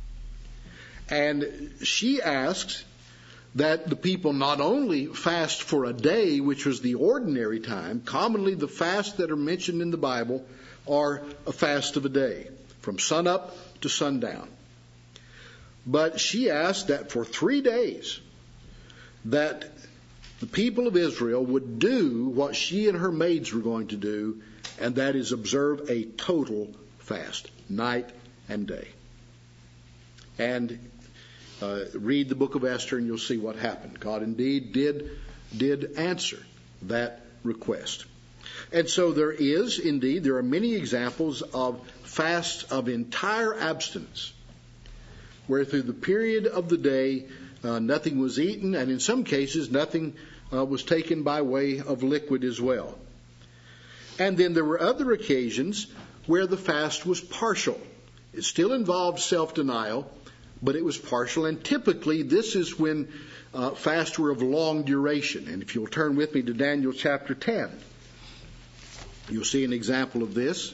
And she asks that the people not only fast for a day, which was the ordinary time. Commonly the fasts that are mentioned in the Bible are a fast of a day, from sunup to sundown. But she asked that for three days that the people of Israel would do what she and her maids were going to do, and that is observe a total fast, night and day. And uh, read the book of Esther and you'll see what happened. God indeed did, did answer that request. And so there is, indeed, there are many examples of fasts of entire abstinence, where through the period of the day uh, nothing was eaten, and in some cases nothing uh, was taken by way of liquid as well. And then there were other occasions where the fast was partial. It still involved self-denial, but it was partial. And typically this is when uh, fasts were of long duration. And if you'll turn with me to Daniel chapter ten, you'll see an example of this.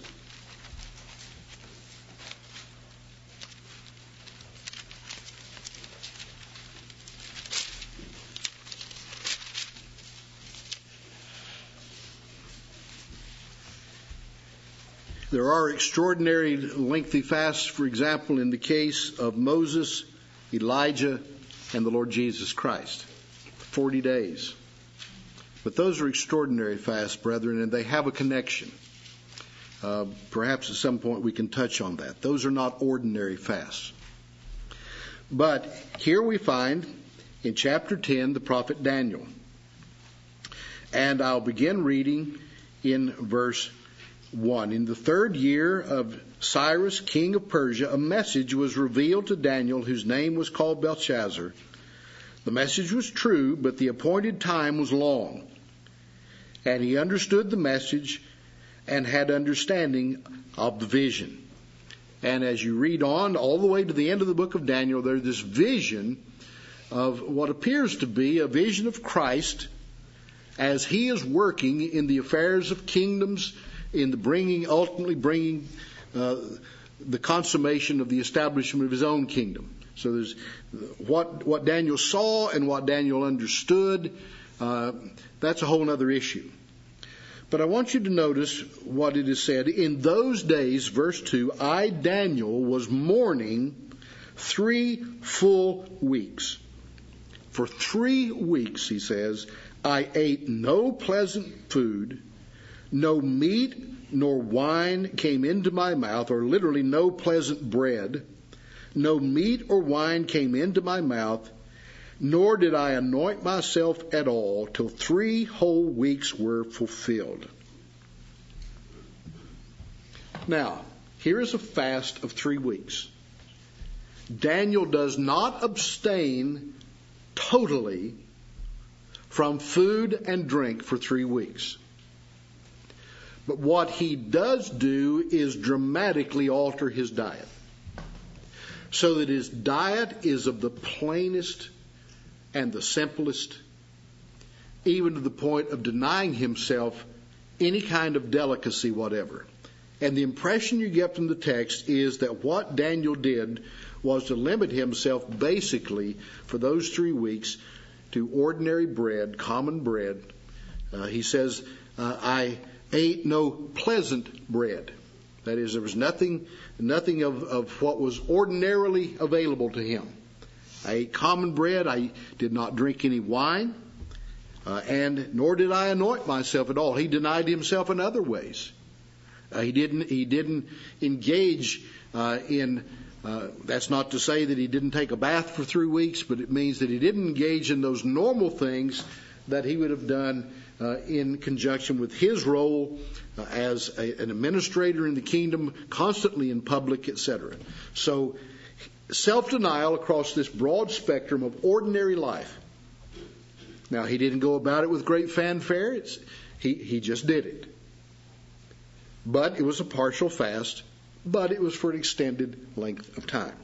There are extraordinary lengthy fasts, for example, in the case of Moses, Elijah, and the Lord Jesus Christ. forty days. But those are extraordinary fasts, brethren, and they have a connection. Uh, perhaps at some point we can touch on that. Those are not ordinary fasts. But here we find in chapter ten the prophet Daniel. And I'll begin reading in verse one. In the third year of Cyrus, king of Persia, a message was revealed to Daniel, whose name was called Belshazzar. The message was true, but the appointed time was long. And he understood the message and had understanding of the vision. And as you read on all the way to the end of the book of Daniel, there's this vision of what appears to be a vision of Christ as he is working in the affairs of kingdoms, in the bringing, ultimately bringing uh, the consummation of the establishment of his own kingdom. So there's what what Daniel saw and what Daniel understood. Uh, that's a whole other issue. But I want you to notice what it is said. In those days, verse two, I, Daniel, was mourning three full weeks. For three weeks, he says, I ate no pleasant food, no meat nor wine came into my mouth, or literally no pleasant bread. No meat or wine came into my mouth, nor did I anoint myself at all till three whole weeks were fulfilled. Now, here is a fast of three weeks. Daniel does not abstain totally from food and drink for three weeks. But what he does do is dramatically alter his diet, so that his diet is of the plainest and the simplest, even to the point of denying himself any kind of delicacy whatever. And the impression you get from the text is that what Daniel did was to limit himself basically for those three weeks to ordinary bread, common bread. Uh, he says, uh, I ate no pleasant bread. That is, there was nothing nothing of, of what was ordinarily available to him. I ate common bread. I did not drink any wine. Uh, and nor did I anoint myself at all. He denied himself in other ways. Uh, he didn't he didn't engage uh, in, uh, that's not to say that he didn't take a bath for three weeks, but it means that he didn't engage in those normal things that he would have done uh, in conjunction with his role uh, as a, an administrator in the kingdom, constantly in public, et cetera. So self-denial across this broad spectrum of ordinary life. Now, he didn't go about it with great fanfare. It's, he, he just did it. But it was a partial fast, but it was for an extended length of time.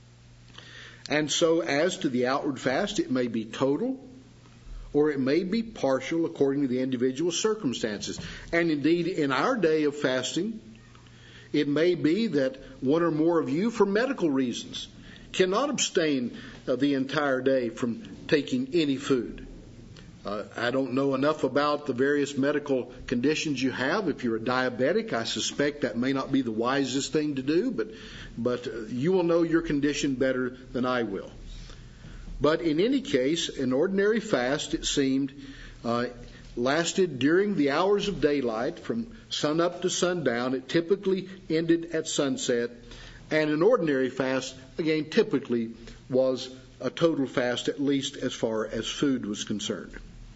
And so as to the outward fast, it may be total, or it may be partial according to the individual circumstances. And indeed, in our day of fasting, it may be that one or more of you, for medical reasons, cannot abstain uh, the entire day from taking any food. Uh, I don't know enough about the various medical conditions you have. If you're a diabetic, I suspect that may not be the wisest thing to do, but but uh, you will know your condition better than I will. But in any case, an ordinary fast, it seemed, uh, lasted during the hours of daylight from sunup to sundown. It typically ended at sunset. And an ordinary fast, again, typically was a total fast, at least as far as food was concerned.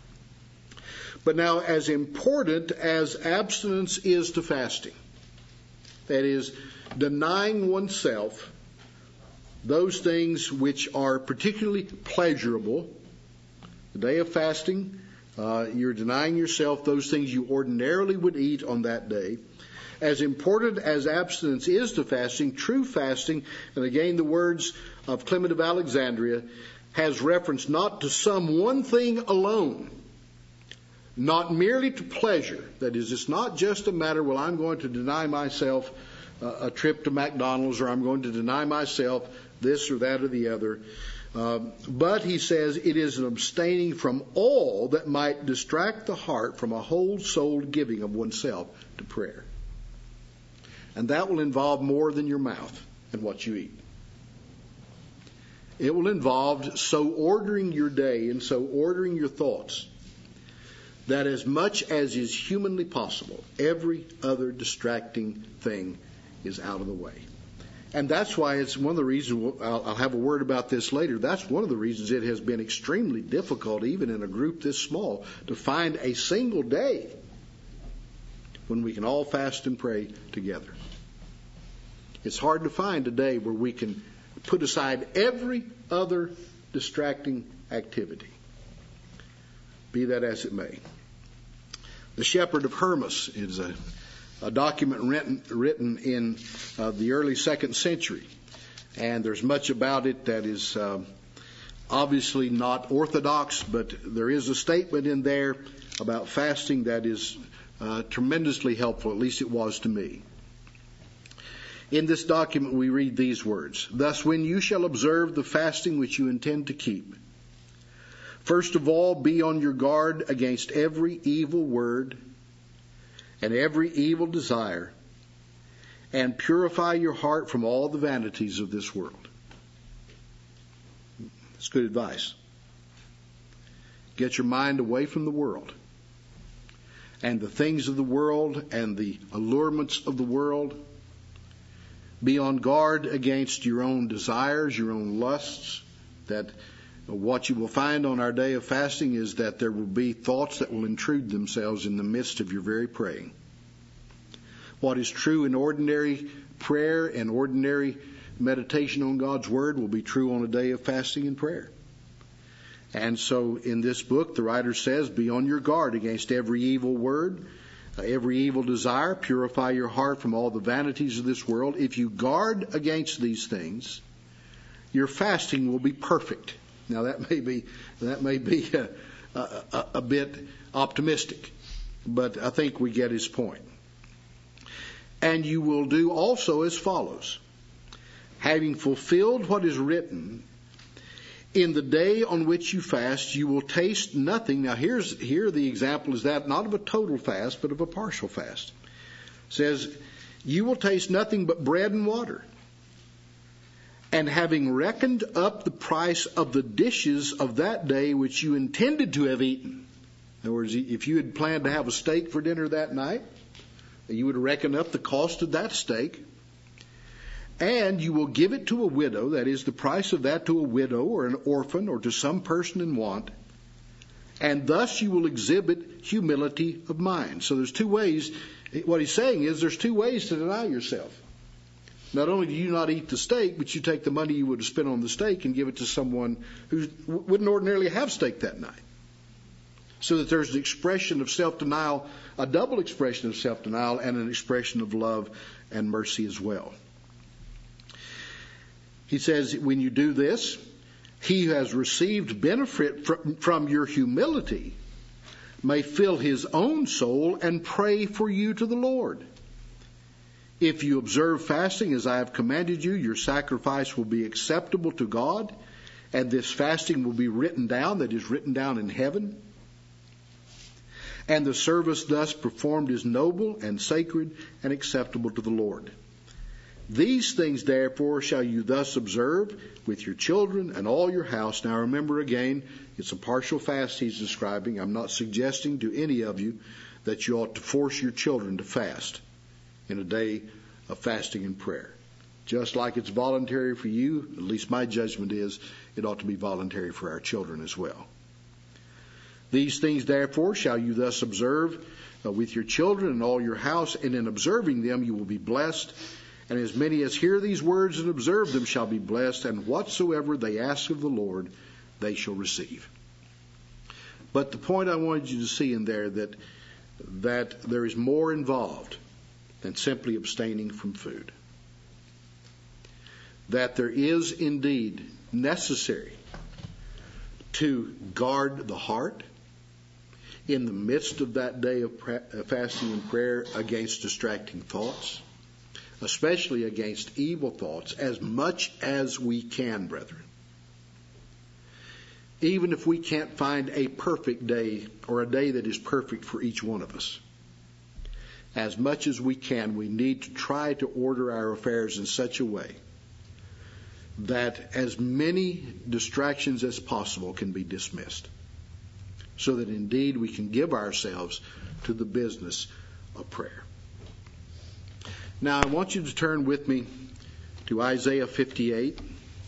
But now, as important as abstinence is to fasting, that is, denying oneself those things which are particularly pleasurable, the day of fasting, uh, you're denying yourself those things you ordinarily would eat on that day. As important as abstinence is to fasting, true fasting, and again the words of Clement of Alexandria, has reference not to some one thing alone, not merely to pleasure. That is, it's not just a matter, well, I'm going to deny myself uh, a trip to McDonald's, or I'm going to deny myself this or that or the other. Uh, but he says it is an abstaining from all that might distract the heart from a whole-souled giving of oneself to prayer. And that will involve more than your mouth and what you eat. It will involve so ordering your day and so ordering your thoughts that as much as is humanly possible, every other distracting thing is out of the way. And that's why it's one of the reasons, I'll, I'll have a word about this later, that's one of the reasons it has been extremely difficult, even in a group this small, to find a single day when we can all fast and pray together. It's hard to find a day where we can put aside every other distracting activity, be that as it may. The Shepherd of Hermas is a, a document written, written in uh, the early second century, and there's much about it that is uh, obviously not orthodox, but there is a statement in there about fasting that is uh, tremendously helpful, at least it was to me. In this document we read these words: "Thus when you shall observe the fasting which you intend to keep, first of all be on your guard against every evil word and every evil desire, and purify your heart from all the vanities of this world." That's good advice. Get your mind away from the world and the things of the world and the allurements of the world. Be on guard against your own desires, your own lusts. That what you will find on our day of fasting is that there will be thoughts that will intrude themselves in the midst of your very praying. What is true in ordinary prayer and ordinary meditation on God's Word will be true on a day of fasting and prayer. And so in this book, the writer says, be on your guard against every evil word, every evil desire. Purify your heart from all the vanities of this world. If you guard against these things, your fasting will be perfect. Now that may be that may be a, a, a bit optimistic, but I think we get his point. And you will do also as follows: having fulfilled what is written, in the day on which you fast, you will taste nothing. Now here's here the example is that not of a total fast, but of a partial fast. It says, you will taste nothing but bread and water. And having reckoned up the price of the dishes of that day which you intended to have eaten. In other words, if you had planned to have a steak for dinner that night, you would reckon up the cost of that steak. And you will give it to a widow, that is, the price of that to a widow or an orphan or to some person in want. And thus you will exhibit humility of mind. So there's two ways. What he's saying is there's two ways to deny yourself. Not only do you not eat the steak, but you take the money you would have spent on the steak and give it to someone who wouldn't ordinarily have steak that night. So that there's an expression of self-denial, a double expression of self-denial, and an expression of love and mercy as well. He says, when you do this, he who has received benefit from, from your humility may fill his own soul and pray for you to the Lord. If you observe fasting as I have commanded you, your sacrifice will be acceptable to God, and this fasting will be written down, that is written down in heaven. And the service thus performed is noble and sacred and acceptable to the Lord. These things, therefore, shall you thus observe with your children and all your house. Now, remember again, it's a partial fast he's describing. I'm not suggesting to any of you that you ought to force your children to fast in a day of fasting and prayer. Just like it's voluntary for you, at least my judgment is, it ought to be voluntary for our children as well. These things, therefore, shall you thus observe uh, with your children and all your house, and in observing them you will be blessed. And as many as hear these words and observe them shall be blessed, and whatsoever they ask of the Lord, they shall receive. But the point I wanted you to see in there, that that there is more involved than simply abstaining from food. That there is indeed necessary to guard the heart in the midst of that day of fasting and prayer against distracting thoughts, especially against evil thoughts, as much as we can, brethren. Even if we can't find a perfect day or a day that is perfect for each one of us. as much as we can, we need to try to order our affairs in such a way that as many distractions as possible can be dismissed, so that indeed we can give ourselves to the business of prayer. Now, I want you to turn with me to Isaiah fifty-eight.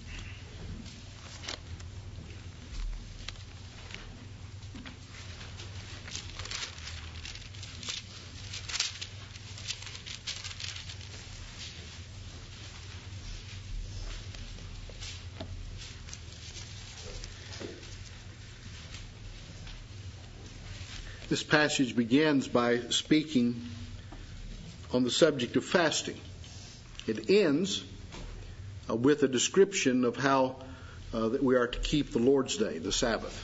This passage begins by speaking on the subject of fasting. It ends uh, with a description of how uh, that we are to keep the Lord's Day, the Sabbath.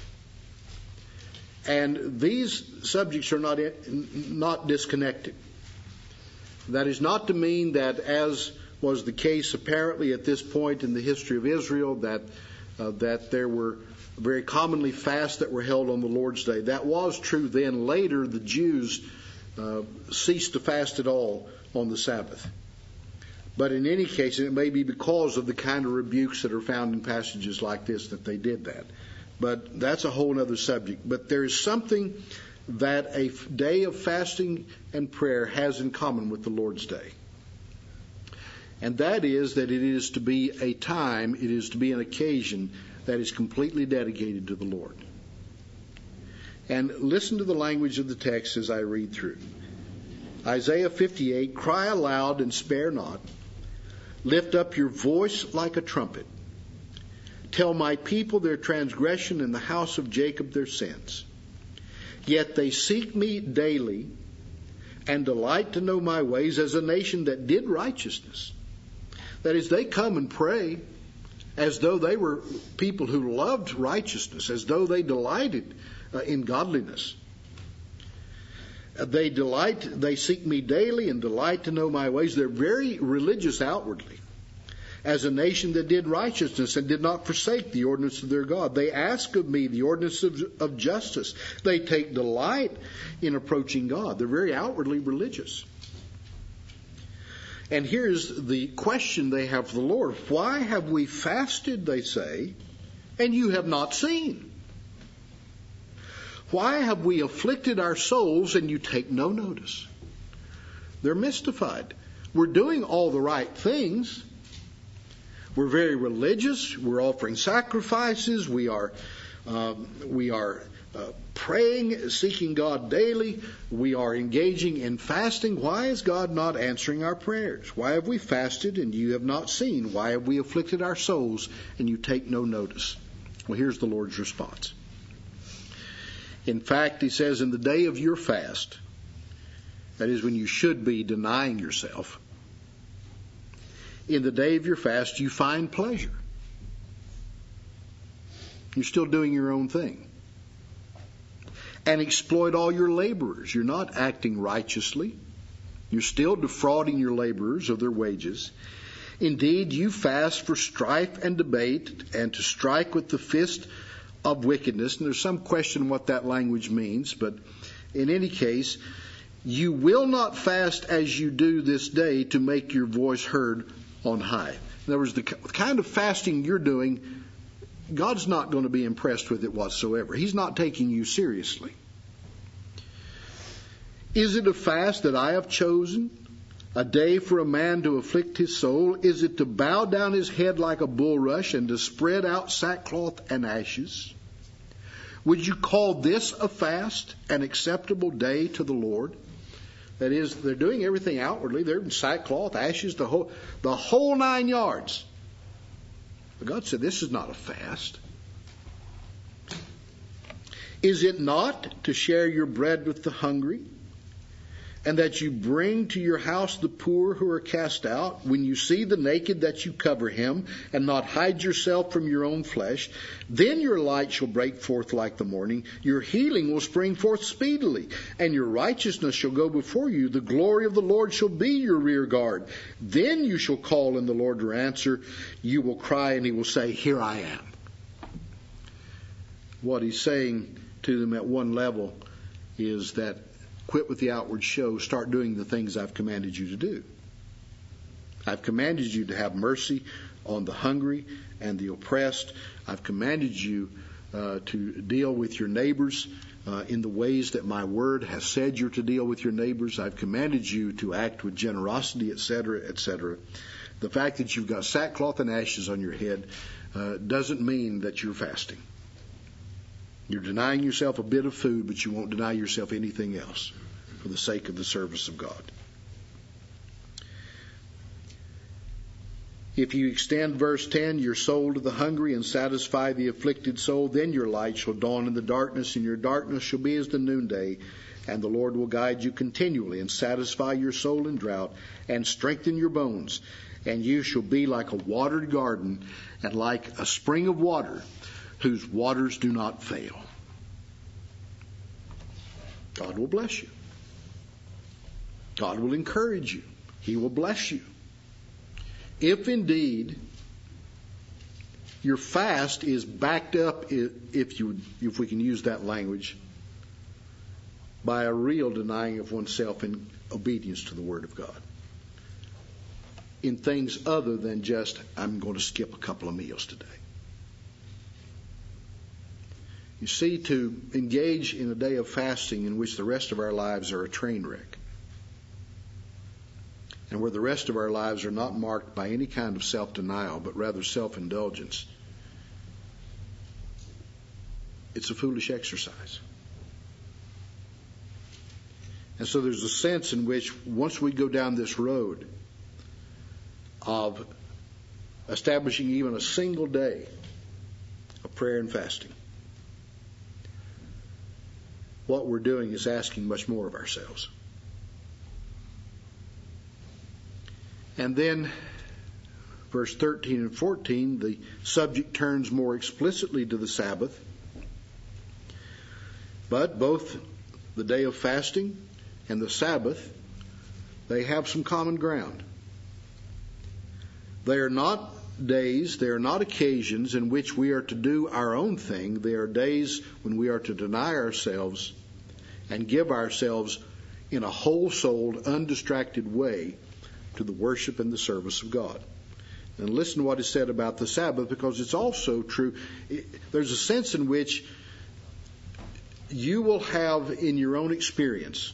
And these subjects are not not disconnected. That is not to mean that, as was the case apparently at this point in the history of Israel, that uh, that there were very commonly fasts that were held on the Lord's Day. That was true then. Later, the Jews uh, ceased to fast at all on the Sabbath. But in any case, it may be because of the kind of rebukes that are found in passages like this that they did that. But that's a whole other subject. But there is something that a day of fasting and prayer has in common with the Lord's Day. And that is that it is to be a time, it is to be an occasion that is completely dedicated to the Lord. And listen to the language of the text as I read through. Isaiah fifty-eight, cry aloud and spare not. Lift up your voice like a trumpet. Tell my people their transgression and the house of Jacob their sins. Yet they seek me daily and delight to know my ways as a nation that did righteousness. That is, they come and pray as though they were people who loved righteousness, as though they delighted uh, in godliness. Uh, they delight, they seek me daily and delight to know my ways. They're very religious outwardly, as a nation that did righteousness and did not forsake the ordinance of their God. They ask of me the ordinance of, of justice. They take delight in approaching God. They're very outwardly religious. And here's the question they have for the Lord. Why have we fasted, they say, and you have not seen? Why have we afflicted our souls and you take no notice? They're mystified. We're doing all the right things. We're very religious. We're offering sacrifices. We are, um, we are uh, praying, seeking God daily. We are engaging in fasting. Why is God not answering our prayers? Why have we fasted and you have not seen? Why have we afflicted our souls and you take no notice? Well, here's the Lord's response. In fact, he says, in the day of your fast, that is when you should be denying yourself, in the day of your fast, you find pleasure. You're still doing your own thing. And exploit all your laborers. You're not acting righteously. You're still defrauding your laborers of their wages. Indeed, you fast for strife and debate and to strike with the fist of wickedness. And there's some question what that language means, but in any case, you will not fast as you do this day to make your voice heard on high. In other words, the kind of fasting you're doing, God's not going to be impressed with it whatsoever. He's not taking you seriously. Is it a fast that I have chosen? A day for a man to afflict his soul? Is it to bow down his head like a bulrush and to spread out sackcloth and ashes? Would you call this a fast, an acceptable day to the Lord? That is, they're doing everything outwardly. They're in sackcloth, ashes, the whole, the whole nine yards. But God said, this is not a fast. Is it not to share your bread with the hungry, and that you bring to your house the poor who are cast out? When you see the naked, that you cover him, and not hide yourself from your own flesh? Then your light shall break forth like the morning. Your healing will spring forth speedily, and your righteousness shall go before you. The glory of the Lord shall be your rear guard. Then you shall call, and the Lord will answer. You will cry, and he will say, here I am. What he's saying to them at one level is that quit with the outward show. Start doing the things I've commanded you to do. I've commanded you to have mercy on the hungry and the oppressed. I've commanded you uh, to deal with your neighbors uh, in the ways that my word has said you're to deal with your neighbors. I've commanded you to act with generosity, et cetera, et cetera. The fact that you've got sackcloth and ashes on your head uh, doesn't mean that you're fasting. You're denying yourself a bit of food, but you won't deny yourself anything else for the sake of the service of God. If you extend verse ten, your soul to the hungry and satisfy the afflicted soul, then your light shall dawn in the darkness, and your darkness shall be as the noonday. And the Lord will guide you continually and satisfy your soul in drought and strengthen your bones. And you shall be like a watered garden and like a spring of water whose waters do not fail. God will bless you. God will encourage you. He will bless you. If indeed your fast is backed up, if you, if we can use that language, by a real denying of oneself in obedience to the Word of God, in things other than just, I'm going to skip a couple of meals today. You see, to engage in a day of fasting in which the rest of our lives are a train wreck, and where the rest of our lives are not marked by any kind of self-denial, but rather self-indulgence, it's a foolish exercise. And so there's a sense in which once we go down this road of establishing even a single day of prayer and fasting, what we're doing is asking much more of ourselves. And then, verse thirteen and fourteen, the subject turns more explicitly to the Sabbath. But both the day of fasting and the Sabbath, they have some common ground. They are not days, they are not occasions in which we are to do our own thing. They are days when we are to deny ourselves and give ourselves in a whole-souled, undistracted way to the worship and the service of God. And listen to what is said about the Sabbath, because it's also true. There's a sense in which you will have in your own experience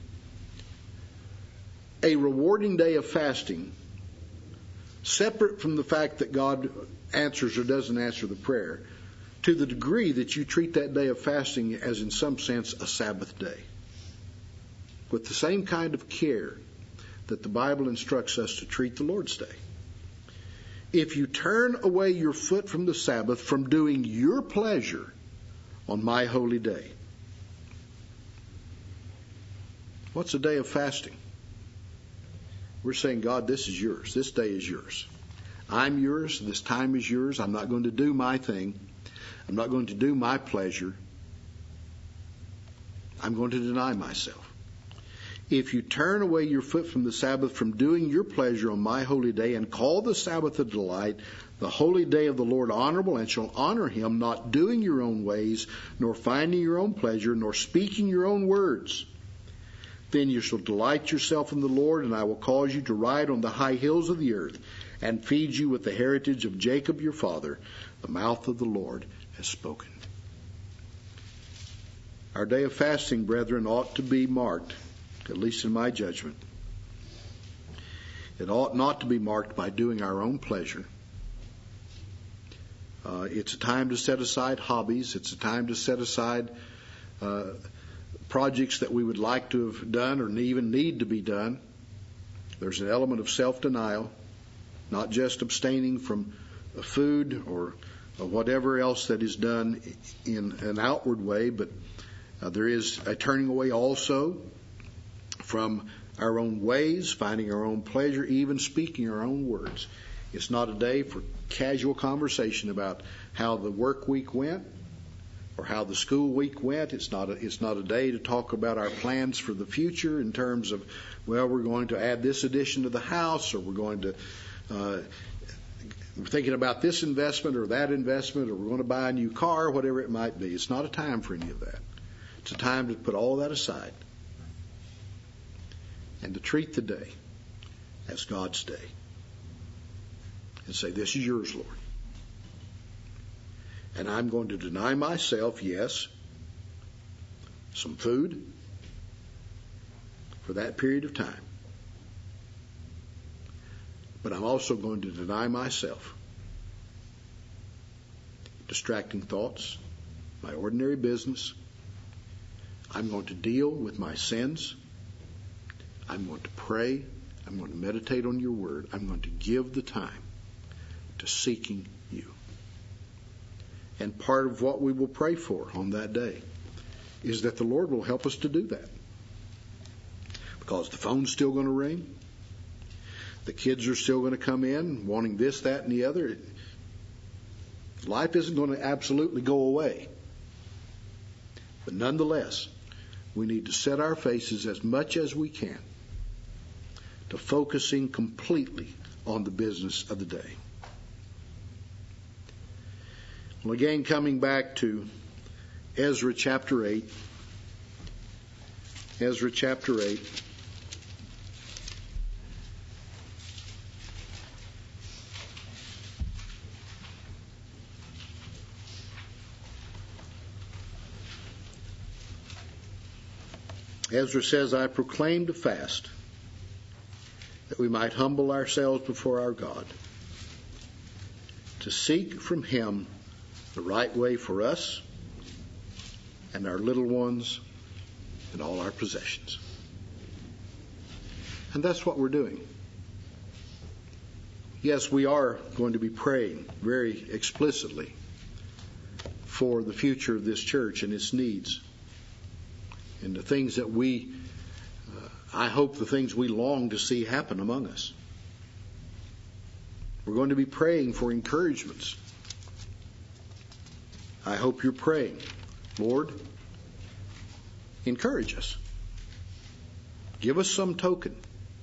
a rewarding day of fasting, separate from the fact that God answers or doesn't answer the prayer, to the degree that you treat that day of fasting as, in some sense, a Sabbath day, with the same kind of care that the Bible instructs us to treat the Lord's Day. If you turn away your foot from the Sabbath, from doing your pleasure on my holy day, what's a day of fasting? We're saying, God, this is yours. This day is yours. I'm yours. This time is yours. I'm not going to do my thing. I'm not going to do my pleasure. I'm going to deny myself. If you turn away your foot from the Sabbath, from doing your pleasure on my holy day, and call the Sabbath a delight, the holy day of the Lord honorable, and shall honor him, not doing your own ways, nor finding your own pleasure, nor speaking your own words, then you shall delight yourself in the Lord, and I will cause you to ride on the high hills of the earth, and feed you with the heritage of Jacob your father. The mouth of the Lord has spoken. Our day of fasting, brethren, ought to be marked, at least in my judgment, it ought not to be marked by doing our own pleasure. Uh, it's a time to set aside hobbies. It's a time to set aside uh, projects that we would like to have done or even need to be done. There's an element of self-denial, not just abstaining from food or whatever else that is done in an outward way, but uh, there is a turning away also from our own ways, finding our own pleasure, even speaking our own words. It's not a day for casual conversation about how the work week went or how the school week went. It's not a, it's not a day to talk about our plans for the future in terms of, well, we're going to add this addition to the house, or we're going to uh, we're thinking about this investment or that investment, or we're going to buy a new car, whatever it might be. It's not a time for any of that. It's a time to put all that aside and to treat the day as God's day. And say, this is yours, Lord. And I'm going to deny myself, yes, some food for that period of time. But I'm also going to deny myself distracting thoughts, my ordinary business. I'm going to deal with my sins. I'm going to pray. I'm going to meditate on your word. I'm going to give the time to seeking you. And part of what we will pray for on that day is that the Lord will help us to do that. Because the phone's still going to ring. The kids are still going to come in wanting this, that, and the other. Life isn't going to absolutely go away. But nonetheless, we need to set our faces as much as we can to focusing completely on the business of the day. Well, again, coming back to Ezra chapter eight. Ezra chapter eight. Ezra says, I proclaimed a fast that we might humble ourselves before our God, to seek from Him the right way for us and our little ones and all our possessions. And that's what we're doing. Yes, we are going to be praying very explicitly for the future of this church and its needs. And the things that we, uh, I hope the things we long to see happen among us. We're going to be praying for encouragements. I hope you're praying, Lord, encourage us. Give us some token.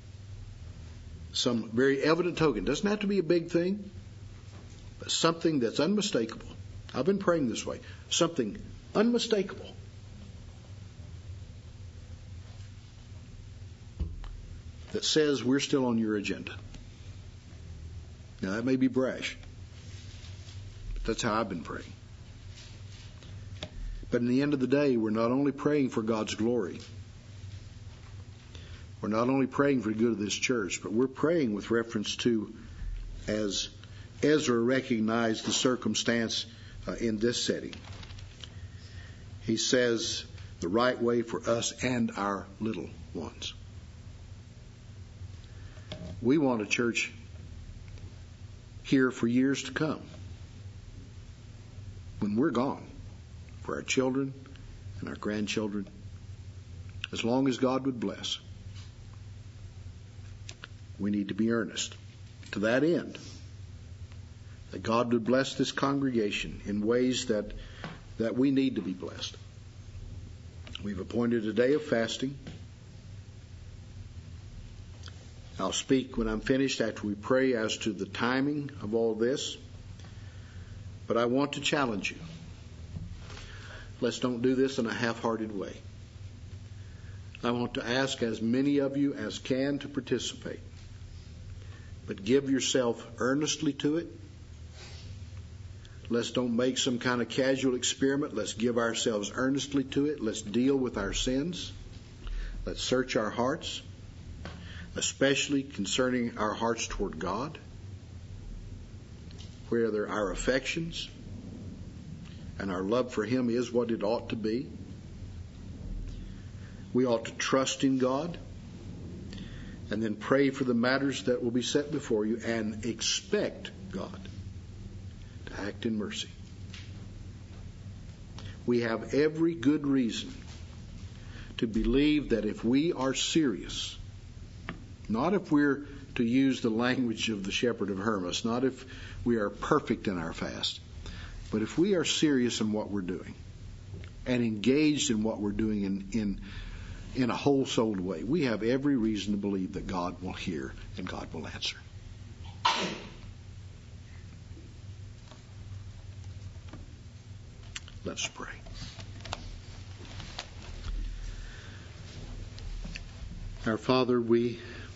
Some very evident token. Doesn't have to be a big thing, but something that's unmistakable. I've been praying this way. Something unmistakable. That says we're still on your agenda. Now that may be brash, but that's how I've been praying. But in the end of the day, we're not only praying for God's glory. We're not only praying for the good of this church, but we're praying with reference to, as Ezra recognized the circumstance uh, in this setting. He says, the right way for us and our little ones. We want a church here for years to come. When we're gone, for our children and our grandchildren, as long as God would bless. We need to be earnest to that end, that God would bless this congregation in ways that, that we need to be blessed. We've appointed a day of fasting. I'll speak when I'm finished after we pray as to the timing of all this. But I want to challenge you. Let's don't do this in a half-hearted way. I want to ask as many of you as can to participate. But give yourself earnestly to it. Let's don't make some kind of casual experiment. Let's give ourselves earnestly to it. Let's deal with our sins. Let's search our hearts, especially concerning our hearts toward God, whether our affections and our love for Him is what it ought to be. We ought to trust in God and then pray for the matters that will be set before you and expect God to act in mercy. We have every good reason to believe that if we are serious, not if we're to use the language of the shepherd of Hermas, not if we are perfect in our fast, but if we are serious in what we're doing and engaged in what we're doing in, in, in a whole-souled way, we have every reason to believe that God will hear and God will answer. Let's pray. Our Father, we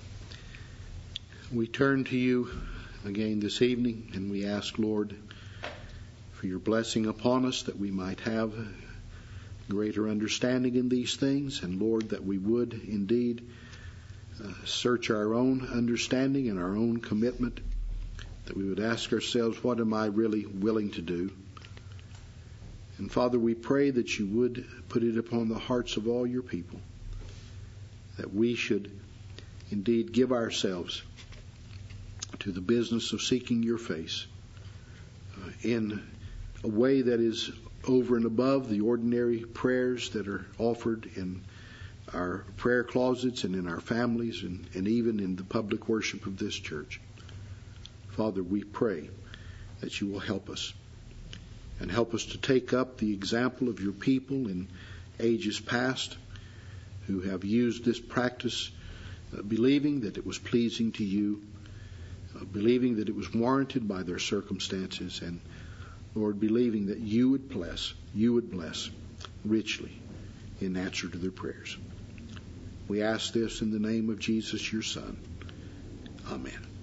we turn to you again this evening, and we ask, Lord, for your blessing upon us, that we might have greater understanding in these things, and Lord, that we would indeed uh, search our own understanding and our own commitment, that we would ask ourselves, what am I really willing to do? And Father, we pray that you would put it upon the hearts of all your people, that we should indeed give ourselves to the business of seeking your face uh, in a way that is over and above the ordinary prayers that are offered in our prayer closets and in our families and, and even in the public worship of this church. Father, we pray that you will help us, and help us to take up the example of your people in ages past who have used this practice, uh, believing that it was pleasing to you, uh, believing that it was warranted by their circumstances, and, Lord, believing that you would bless, you would bless richly in answer to their prayers. We ask this in the name of Jesus, your Son. Amen.